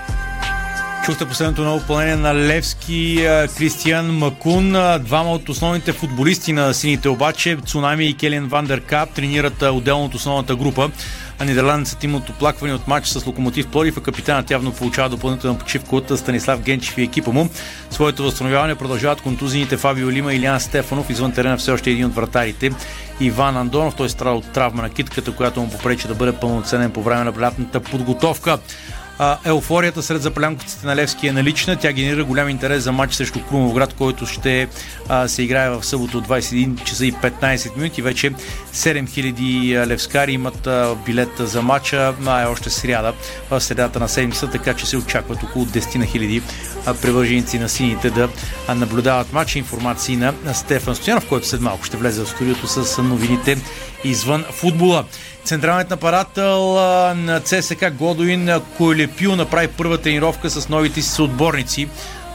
Чухте последното ново попълнение на Левски, Кристиан Макун. Двама от основните футболисти на сините обаче, Цунами и Келен Вандеркап, тренират отделно от основната група. А нидерландецът имат оплакване от матч с Локомотив Пловдив, а капитанът явно получава допълнителна почивка от Станислав Генчев и екипа му. Своето възстановяване продължават контузините Фабио Лима и Илиан Стефанов. Извън терена все още един от вратарите, Иван Андонов. Той страда от травма на китката, която му попречи да бъде пълноценен по време на лятната подготовка. Еуфорията сред запалянковците на Левски е налична. Тя генерира голям интерес за матч срещу Крумовград, който ще а, се играе в събота от двадесет и един часа и петнадесет минути. Вече седем хиляди левскари имат а, билет за матча, а е още сряда в средата на седмица, така че се очакват около десет хиляди привърженици на сините да а, наблюдават матча. Информации на Стефан Стоянов, който след малко ще влезе в студиото с новините извън футбола. Централният нападател на ЦСКА Годуин Койлепю направи първа тренировка с новите си съотборници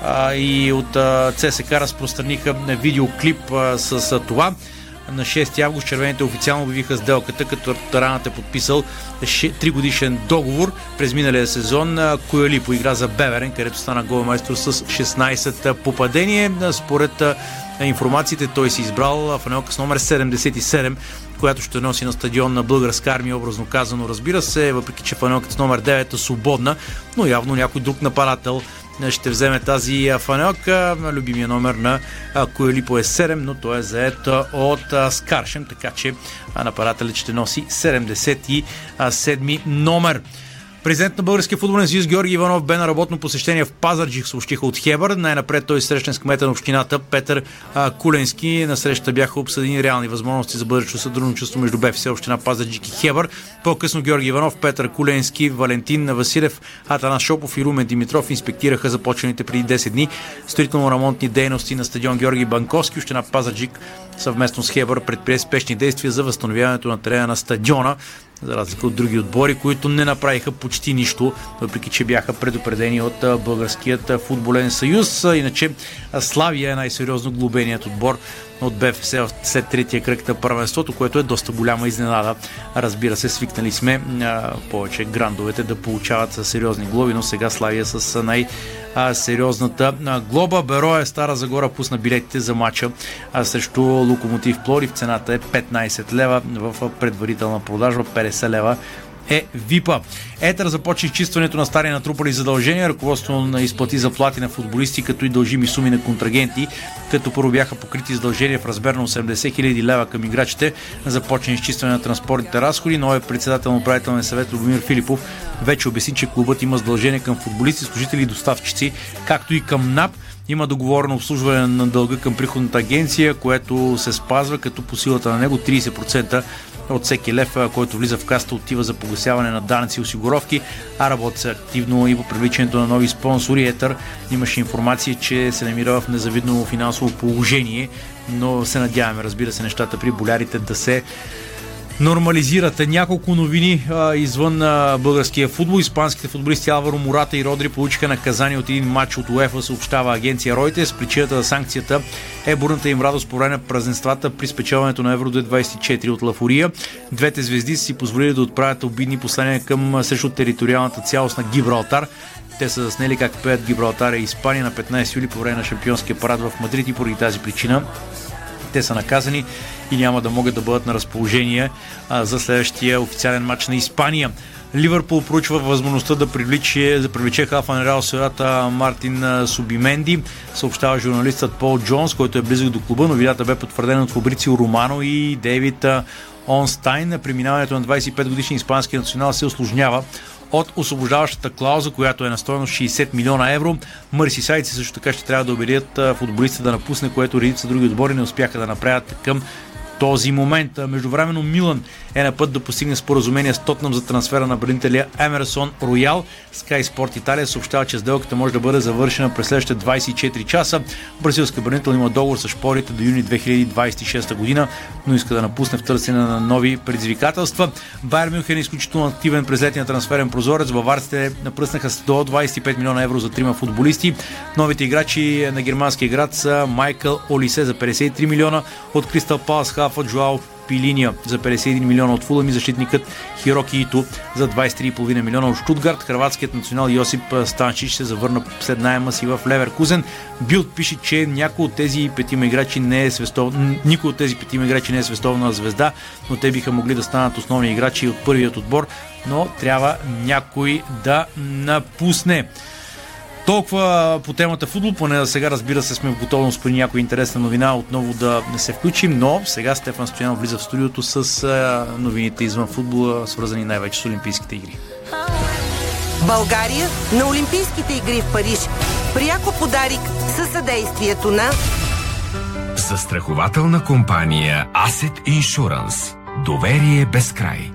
и от ЦСКА разпространиха видеоклип с това. На шести август червените официално обявиха сделката, като Таранът е подписал три годишен договор. През миналия сезон Коели поигра за Беверен, където стана голмайстор с шестнадесет попадения. Според информациите той си избрал фанелка с номер седемдесет и седем, която ще носи на стадион на Българска армия, образно казано, разбира се, въпреки че фанелката с номер девет е свободна, но явно някой друг нападател ще вземе тази фанелка. Любимия номер на Коелипо е седем, но той е заед от Скаршем, така че нападателят ще носи седемдесет и седми номер. Президент на Българския футболен съюз Георги Иванов бе на работно посещение в Пазарджик, съобщиха от Хебър. Най-напред той срещна с кмета на общината Петър а, Куленски. На срещата бяха обсъдени реални възможности за бъдещо сътрудничество между БФС, община Пазарджик и Хебър. По-късно Георги Иванов, Петър Куленски, Валентин Василев, Атанас Шопов и Румен Димитров инспектираха започналите преди десет дни строително-ремонтни дейности на стадион Георги Банковски. Община Пазарджик съвместно с Хебър предприе спешни действия за възстановяването на терена на стадиона. за разлика от други отбори, които не направиха почти нищо, въпреки че бяха предупредени от Българският футболен съюз. Иначе Славия е най-сериозно глобеният отбор от БФС след третия кръг на първенството, което е доста голяма изненада. Разбира се, свикнали сме а, повече грандовете да получават сериозни глоби, но сега Славия с най-сериозната глоба. Бероя Стара Загора пусна билетите за матча а, срещу Локомотив Пловдив. Цената е петнайсет лева, в предварителна продажба петдесет лева е випа. Етър започва изчистването на стари натрупали задължения. Ръководството на изплати заплати на футболисти, като и дължими суми на контрагенти, като първо бяха покрити задължения в размер на осемдесет хиляди лева към играчите. Започна изчистване на транспортните разходи. Новият председател на управителния съвет Любомир Филипов вече обясни, че клубът има задължения към футболисти, служители и доставчици, както и към НАП. Има договорено обслужване на дълга към приходната агенция, което се спазва, като по силата на него трийсет процента от всеки лев, който влиза в каста, отива за погасяване на данъци и осигуровки, а работи се активно и по привличането на нови спонсори. Етър имаше информация, че се намира в незавидно финансово положение, но се надяваме, разбира се, нещата при болярите да се нормализират. Няколко новини а, извън а, българския футбол. Испанските футболисти Алваро Мората и Родри получиха наказание от един матч от УЕФА, съобщава агенция Reuters. Причината за санкцията е бурната им радост по време на празненствата при спечелването на Евро две хиляди двайсет и четири от Лафория. Двете звезди са си позволили да отправят обидни послания към срещу териториалната цялост на Гибралтар. Те са заснели как пеят Гибралтар и Испания на петнайсети юли по време на шампионския парад в Мадрид и поради тази причина те са наказани и няма да могат да бъдат на разположение а, за следващия официален матч на Испания. Ливърпул проучва възможността да привлече, да привлече халфа на Реал Сосиедад Мартин Субименди, съобщава журналистът Пол Джонс, който е близък до клуба. Новината бе потвърдена от Фабрицио Романо и Дейвид Онстайн. Преминаването на двайсет и пет годишни испански национал се усложнява от освобождаващата клауза, която е на стойност шейсет милиона евро. Мърсисайдци също така ще трябва да убедят футболиста да напусне, което редица други отбори не успяха да направят към този момент. Междувременно Милан е на път да постигне споразумение с Тотнъм за трансфера на бранителя Емерсон Роял. Sky Sport Италия съобщава, че сделката може да бъде завършена през следващите двайсет и четири часа. Бразилска бранител има договор с шпорите до юни две хиляди двайсет и шеста година, но иска да напусне в търсене на нови предизвикателства. Байер Мюнхен е изключително активен през летния трансферен прозорец. Баварците напръснаха с до двайсет и пет милиона евро за трима футболисти. Новите играчи на германския град са Майкъл Олисе за петдесет и три милиона от Кристал Палас, Хафа Джоао Пилиния за петдесет и един милиона от Фулъм и защитникът Хироки Ито за двайсет и три цяло и пет милиона от Штутгарт. Хърватският национал Йосип Станчич се завърна след наема си в Леверкузен. Билд пише, че някой от тези петима играчи не е свестовна, никой от тези петима играчи не е свестовна звезда, но те биха могли да станат основни играчи от първият отбор, но трябва някой да напусне. Толкова по темата футбол, поне за сега, разбира се, сме в готовност при някоя интересна новина отново да не се включим, но сега Стефан Стоянов влиза в студиото с новините извън футбола, свързани най-вече с Олимпийските игри. България на Олимпийските игри в Париж. Пряко подарик със съдействието на Застрахователна компания Asset Insurance. Доверие без край.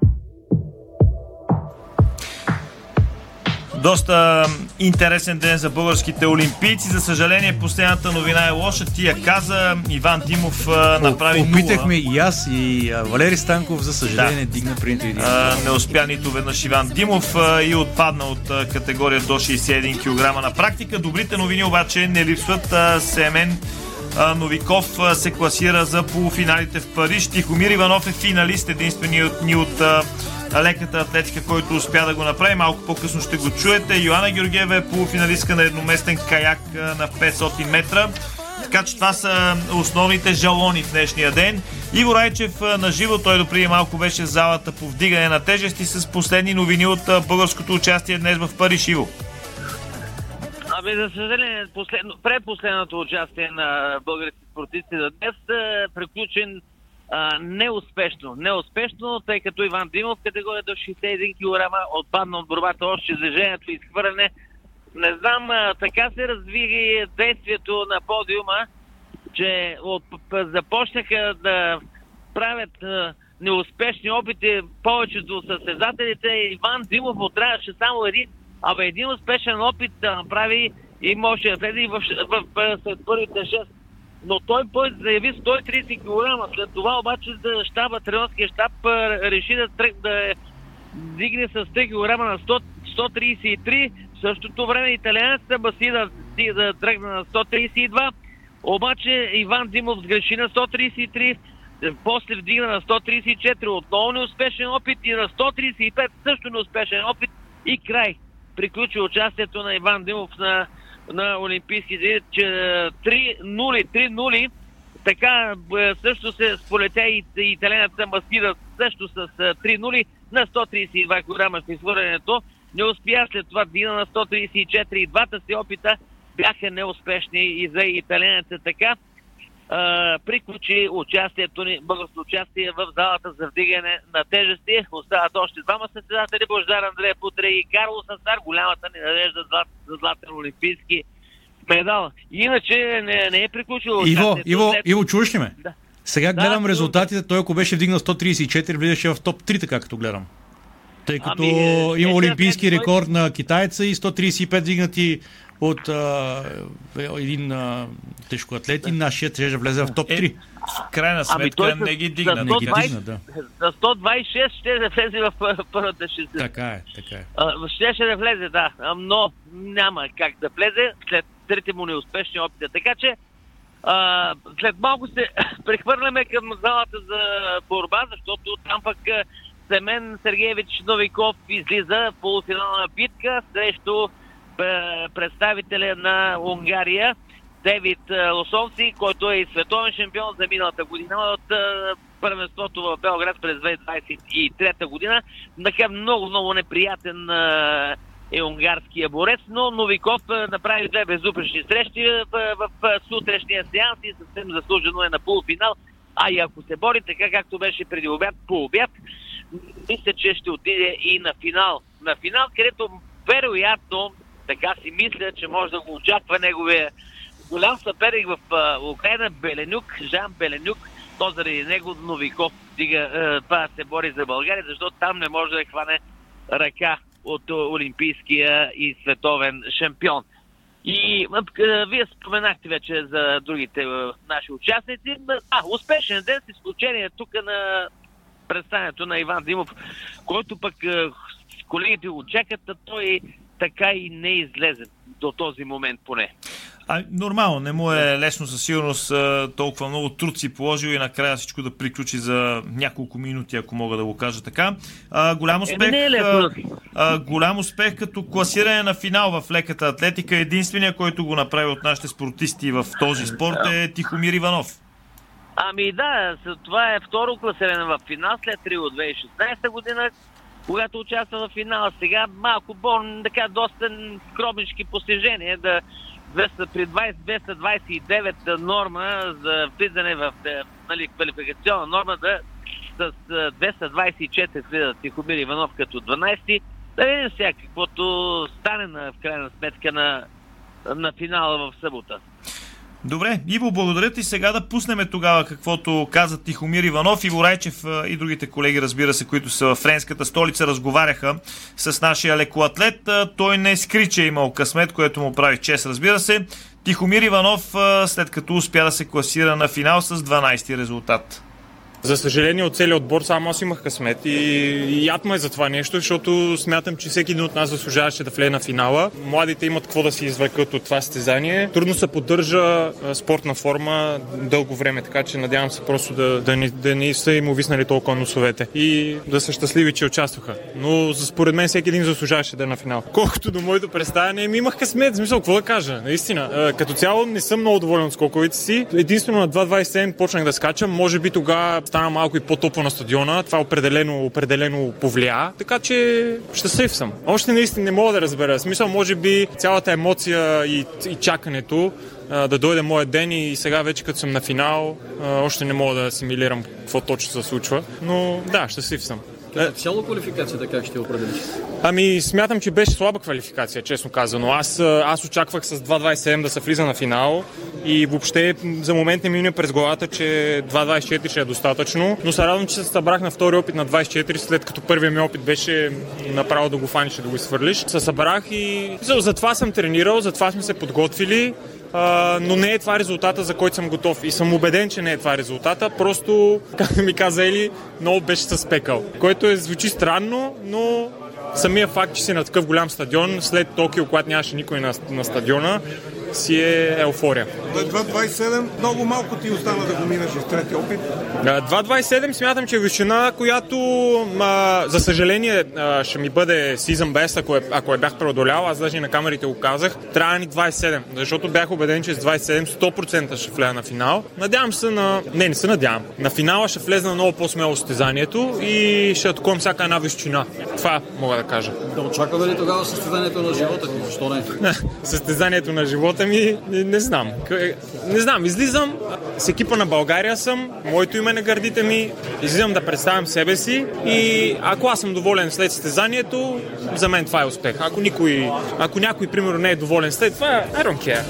Доста интересен ден за българските олимпийци. За съжаление, последната новина е лоша. Ти я каза. Иван Димов а, направи нула. Опитахме и аз, и а, Валери Станков, за съжаление, да. дигна принто един. А, не успя нито веднъж Иван Димов а, и отпадна от а, категория до шейсет и един килограма. На практика добрите новини обаче не липсват. А, Семен а, Новиков а, се класира за полуфиналите в Париж. Тихомир Иванов е финалист, единственият ни от а, леката атлетика, който успя да го направи. Малко по-късно ще го чуете. Йоана Георгиева е полуфиналистка на едноместен каяк на петстотин метра. Така че това са основните жалони в днешния ден. Иво Райчев на живо, той допреди малко беше в залата по вдигане на тежести с последни новини от българското участие днес в Париж. Иво. Абе, за съжаление, последно, предпоследното участие на българските спортисти за днес е приключен а, неуспешно. Неуспешно, тъй като Иван Димов в категория до шейсет и един килограма отпадна от борбата още за движението и изхвърляне. Не знам, а, така се разви действието на подиума, че от, започнаха да правят а, неуспешни опити повечето състезателите. Иван Димов трябваше само един, абе един успешен опит да направи и може да влезе в, в, в, в, в първите шест. но той път заяви сто и трийсет килограма. След това обаче да щаба, тренерския щаб реши да, да дигне с три килограма на сто трийсет и три. В същото време италианецът баси да, да тръгне на сто трийсет и два. Обаче Иван Димов сгреши на сто трийсет и три. После вдигна на сто трийсет и четири. Отново неуспешен опит и на сто трийсет и пет също неуспешен опит. И край. Приключи участието на Иван Димов на, на Олимпийските, че три нула, три нула. Така също се сполетя и италианеца Масида също с три нула на сто трийсет и два килограма с изхвърлянето. Не успя след това дина на сто трийсет и четири. И двата си опита бяха неуспешни и за италианеца. Така Uh, приключи участието ни, българско участие в залата за вдигане на тежести. Остават още двама състезатели, Бождар Андреев утре и Карло Сасар, голямата ни надежда за златен олимпийски медал. Иначе не, не е приключило Иво, участието. Иво, След... Иво, чуваш ли ме? Да. Сега гледам да, резултатите, той ако беше вдигнал сто трийсет и четири, влизаше в топ три, така като гледам. Тъй като ами, има е, олимпийски е, рекорд той... на китайца и сто трийсет и пет вдигнати от а, един а, тежкоатлет и нашия трябва да влезе в топ три. Е, в крайна сметка ами не ги дигна. Не ги дигна, да. За сто двайсет и шест ще да влезе в първата шестдесет. Така е, така е. Ще ще да влезе, да, но няма как да влезе след трите му неуспешни опити. Така че а, след малко се прехвърляме към залата за борба, защото там пък Семен Сергеевич Новиков излиза в полуфинална битка срещу представителя на Унгария Девид Лосонци, който е и световен шампион за миналата година от първенството в Белград през две хиляди двадесет и трета година. Така много, много неприятен е унгарския борец, но Новиков направи две безупречни срещи в, в, в сутрешния сеанс и съвсем заслужено е на полуфинал. А и ако се бори така, както беше преди обяд, по обяд, мисля, че ще отиде и на финал. На финал, където вероятно, така си мисля, че може да го очаква неговия голям съперник в uh, Украина, Беленюк, Жан Беленюк. То заради него Новиков дига, uh, това се бори за България, защото там не може да хване ръка от uh, олимпийския и световен шампион. И uh, вие споменахте вече за другите uh, наши участници. А, успешен ден с изключение тук на представянето на Иван Димов, който пък uh, колегите го чакат, а той така и не излезе до този момент поне. А, нормално, не му е лесно със сигурност, толкова много труд си положил и накрая всичко да приключи за няколко минути, ако мога да го кажа така. А, голям успех, е, е а, а, голям успех като класиране на финал в леката атлетика. Единственият, който го направи от нашите спортисти в този спорт е Тихомир Иванов. Ами да, това е второ класиране в финал след Рио две хиляди и шестнадесета година, когато участва в финала. Сега малко болен, така доста скромнички постижения, да при двеста двадесет и девет норма за влизане в нали, квалификационна норма, да с двеста двадесет и четири влиза Тихомир Иванов като дванадесети. Да видим сега каквото стане на, в крайна сметка на, на финала в събота. Добре, Иво, благодаря ти. Сега да пуснем тогава каквото каза Тихомир Иванов. Иво Райчев и другите колеги, разбира се, които са в френската столица, разговаряха с нашия лекоатлет. Той не скри, че е имал късмет, което му прави чест, разбира се. Тихомир Иванов, след като успя да се класира на финал с дванадесети резултат. За съжаление от целия отбор само аз имах късмет и, и яд ме за това нещо, защото смятам, че всеки един от нас заслужаваше да влезе на финала. Младите имат какво да си извлекат от това състезание. Трудно се поддържа спортна форма дълго време, така че надявам се просто да, да, не, да не са им увиснали толкова носовете и да са щастливи, че участваха. Но според мен всеки един заслужаваше да е на финал. Колкото до моето представяне, ми имах късмет, в смисъл, какво да кажа, наистина. Като цяло не съм много доволен от скоковете си. Единствено на два двадесет и седем почнах да скачам, може би тогава стана малко и по-топло на стадиона. Това определено, определено повлия. Така че щастлив съм. Още наистина не мога да разбера. В смисъл, може би цялата емоция и, и чакането а, да дойде моят ден и сега вече като съм на финал, а, още не мога да асимилирам какво точно се случва. Но да, щастлив съм. Като цяло квалификацията как ще определиш? Ами смятам, че беше слаба квалификация, честно казано. Аз, аз очаквах с два двадесет и седем да се влиза на финал и въобще за момент не ми мине през главата, че два двадесет и четири ще е достатъчно, но се радвам, че се събрах на втори опит на двадесет и четири, след като първият ми опит беше направо да го фаниш и да го изхвърлиш. Се събрах и за това съм тренирал, за това сме се подготвили. а, но не е това резултата, за който съм готов. И съм убеден, че не е това резултата. Просто, както ми каза Ели, много беше със пекъл. Което е, звучи странно, но самия факт, че си на такъв голям стадион, след Токио, когато нямаше никой на, на стадиона, си е еуфория. два двайсет и седем, много малко ти остана да го минеш в трети опит. два двайсет и седем смятам, че е височина, която а, за съжаление а, ще ми бъде season best, ако, е, ако я бях преодолял. Аз даже и на камерите го казах. Трябва ни двайсет и седем, защото бях убеден, че с двайсет и седем сто процента ще влея на финал. Надявам се на... Не, не се надявам. На финала ще влезна много по-смело състезанието и ще атакувам всяка една височина. Това мога да кажа. Да очакваме ли тогава състезанието на живота ти? Защо не? Състезанието на живота ми, не, не знам. Не знам, излизам, с екипа на България съм, моето име на гърдите ми, излизам да представям себе си и ако аз съм доволен след състезанието, за мен това е успех. Ако никой, ако някой, примерно, не е доволен след това, I don't care.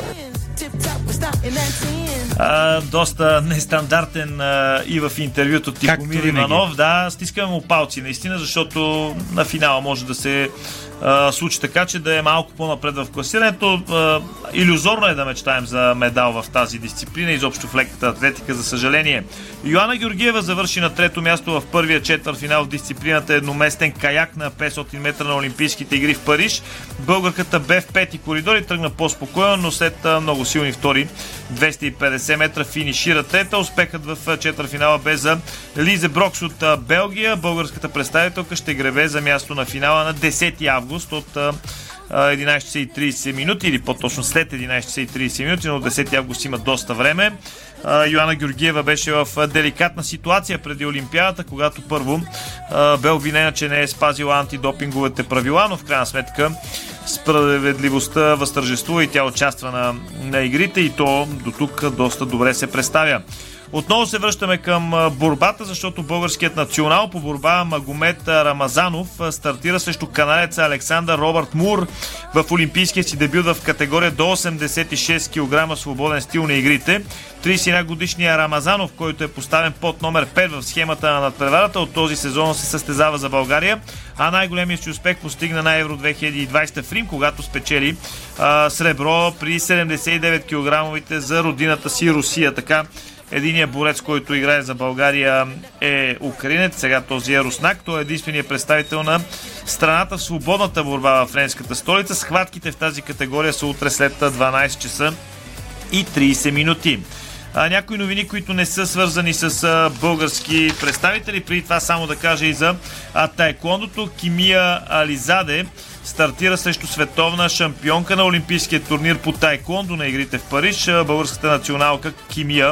А, доста нестандартен а, и в интервюто Тихомир Иванов. Да, стискаме му палци наистина, защото на финала може да се а, случи така, че да е малко по-напред в класирането. А, илюзорно е да мечтаем за медал в тази дисциплина, изобщо в леката атлетика, за съжаление. Йоана Георгиева завърши на трето място в първия четвъртфинал в дисциплината едноместен каяк на петстотин метра на Олимпийските игри в Париж. Българката бе в пети коридор и тръгна по-спокойно, но след много силни втори двеста и петдесет метра финишира трета. Успехът в четвъртфинала бе за Лизе Брокс от Белгия. Българската представителка ще гребе за място на финала на десети август от единайсет часа и трийсет минути, или по-точно след единайсет часа и трийсет минути, но от десети август има доста време. Йоана Георгиева беше в деликатна ситуация преди Олимпиадата, когато първо бе обвинена, че не е спазила антидопинговите правила, но в крайна сметка справедливостта възтържествува и тя участва на, на игрите и то до тук доста добре се представя. Отново се връщаме към борбата, защото българският национал по борба Магомед Рамазанов стартира срещу канадеца Александър Робърт Мур в олимпийския си дебют в категория до осемдесет и шест килограма свободен стил на игрите. трийсет и една годишният Рамазанов, който е поставен под номер пет в схемата на надпреварата, от този сезон се състезава за България, а най-големият си успех постигна на Евро две хиляди и двайсета в Рим, когато спечели а, сребро при седемдесет и девет килограмовите за родината си Русия. Така, единият борец, който играе за България, е украинец, сега този е руснак. Той е единственият представител на страната в свободната борба в френската столица. Схватките в тази категория са утре след дванайсет часа и трийсет минути. А, някои новини, които не са свързани с а, български представители. Преди това само да кажа и за а, таеквондото. Кимия Ализаде стартира срещу световна шампионка на олимпийския турнир по таеквондо на игрите в Париж. Българската националка Кимия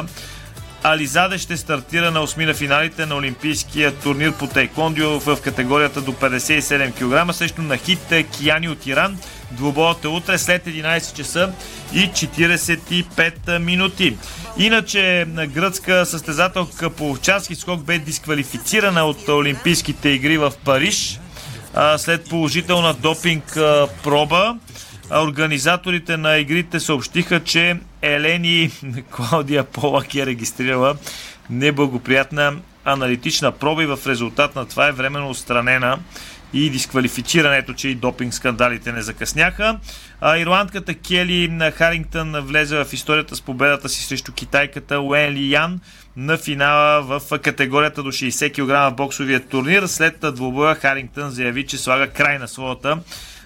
Ализаде ще стартира на осми на финалите на олимпийския турнир по таеквондо в категорията до петдесет и седем килограма срещу Нахит Кияни от Иран. Двубоят е утре след единайсет часа и четирийсет и пет минути. Иначе гръцка състезателка по овчарски скок бе дисквалифицирана от олимпийските игри в Париж след положителна допинг проба. Организаторите на игрите съобщиха, че Елени Клаудия Полак е регистрирала неблагоприятна аналитична проба и в резултат на това е временно отстранена и дисквалифицирането, че и допинг скандалите не закъсняха. А ирландката Кели Харингтън влезе в историята с победата си срещу китайката Уен Ли Ян на финала в категорията до шейсет килограма в боксовия турнир. След двубоя Харингтън заяви, че слага край на своята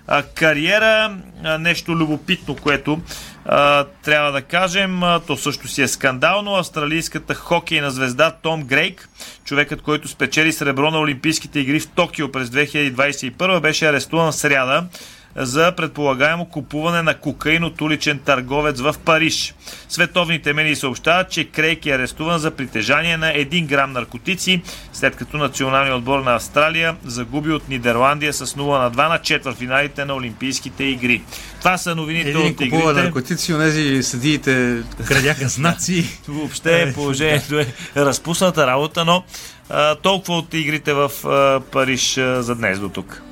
кариера. Нещо любопитно, което а, трябва да кажем, а, то също си е скандално. Австралийската хокейна звезда Том Грейк, човекът, който спечели сребро на Олимпийските игри в Токио през две хиляди двайсет и първа, беше арестуван в сряда за предполагаемо купуване на кокаин от уличен търговец в Париж. Световните медии съобщават, че Крейк е арестуван за притежание на един грам наркотици, след като националният отбор на Австралия загуби от Нидерландия с нула на два на четвъртфиналите на Олимпийските игри. Това са новините един от игрите. Един купува наркотици, онези съдиите крадяха знаци. Въобще положението е разпусната работа, но а, толкова от игрите в а, Париж а, за днес до тук.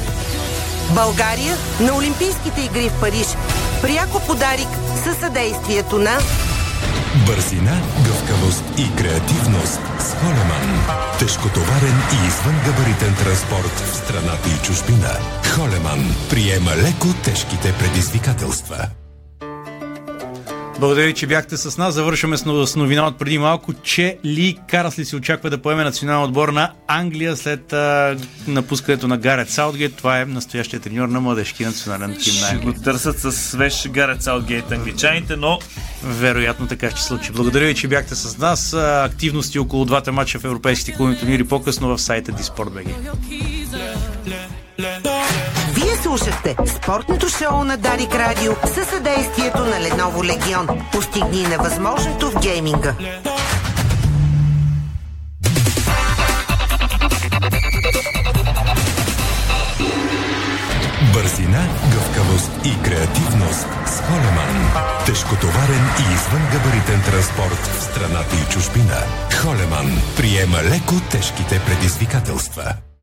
България на Олимпийските игри в Париж. Пряко подарик със съдействието на бързина, гъвкавост и креативност с Холеман. Тежкотоварен и извънгабаритен транспорт в страната и чужбина. Холеман приема леко тежките предизвикателства. Благодаря, че бяхте с нас. Завършваме с новина от преди малко, че Ли Карсли се очаква да поеме национален отбор на Англия след а, напускането на Гарет Саутгейт. Това е настоящия треньор на младежки национален тим на Англия. Ще го търсят с свеж Гарет Саутгейт англичаните, но вероятно така ще се случи. Благодаря ви, че бяхте с нас. Активности около двата матча в европейските клубни турнири по-късно в сайта диспорт точка би джи. Вие слушахте спортното шоу на Дарик Радио със съдействието на Lenovo Legion. Постигни невъзможното в гейминга. Бързина, гъвкавост и креативност с Холеман. Тежкотоварен и извънгабаритен транспорт в страната и чужбина. Холеман приема леко тежките предизвикателства.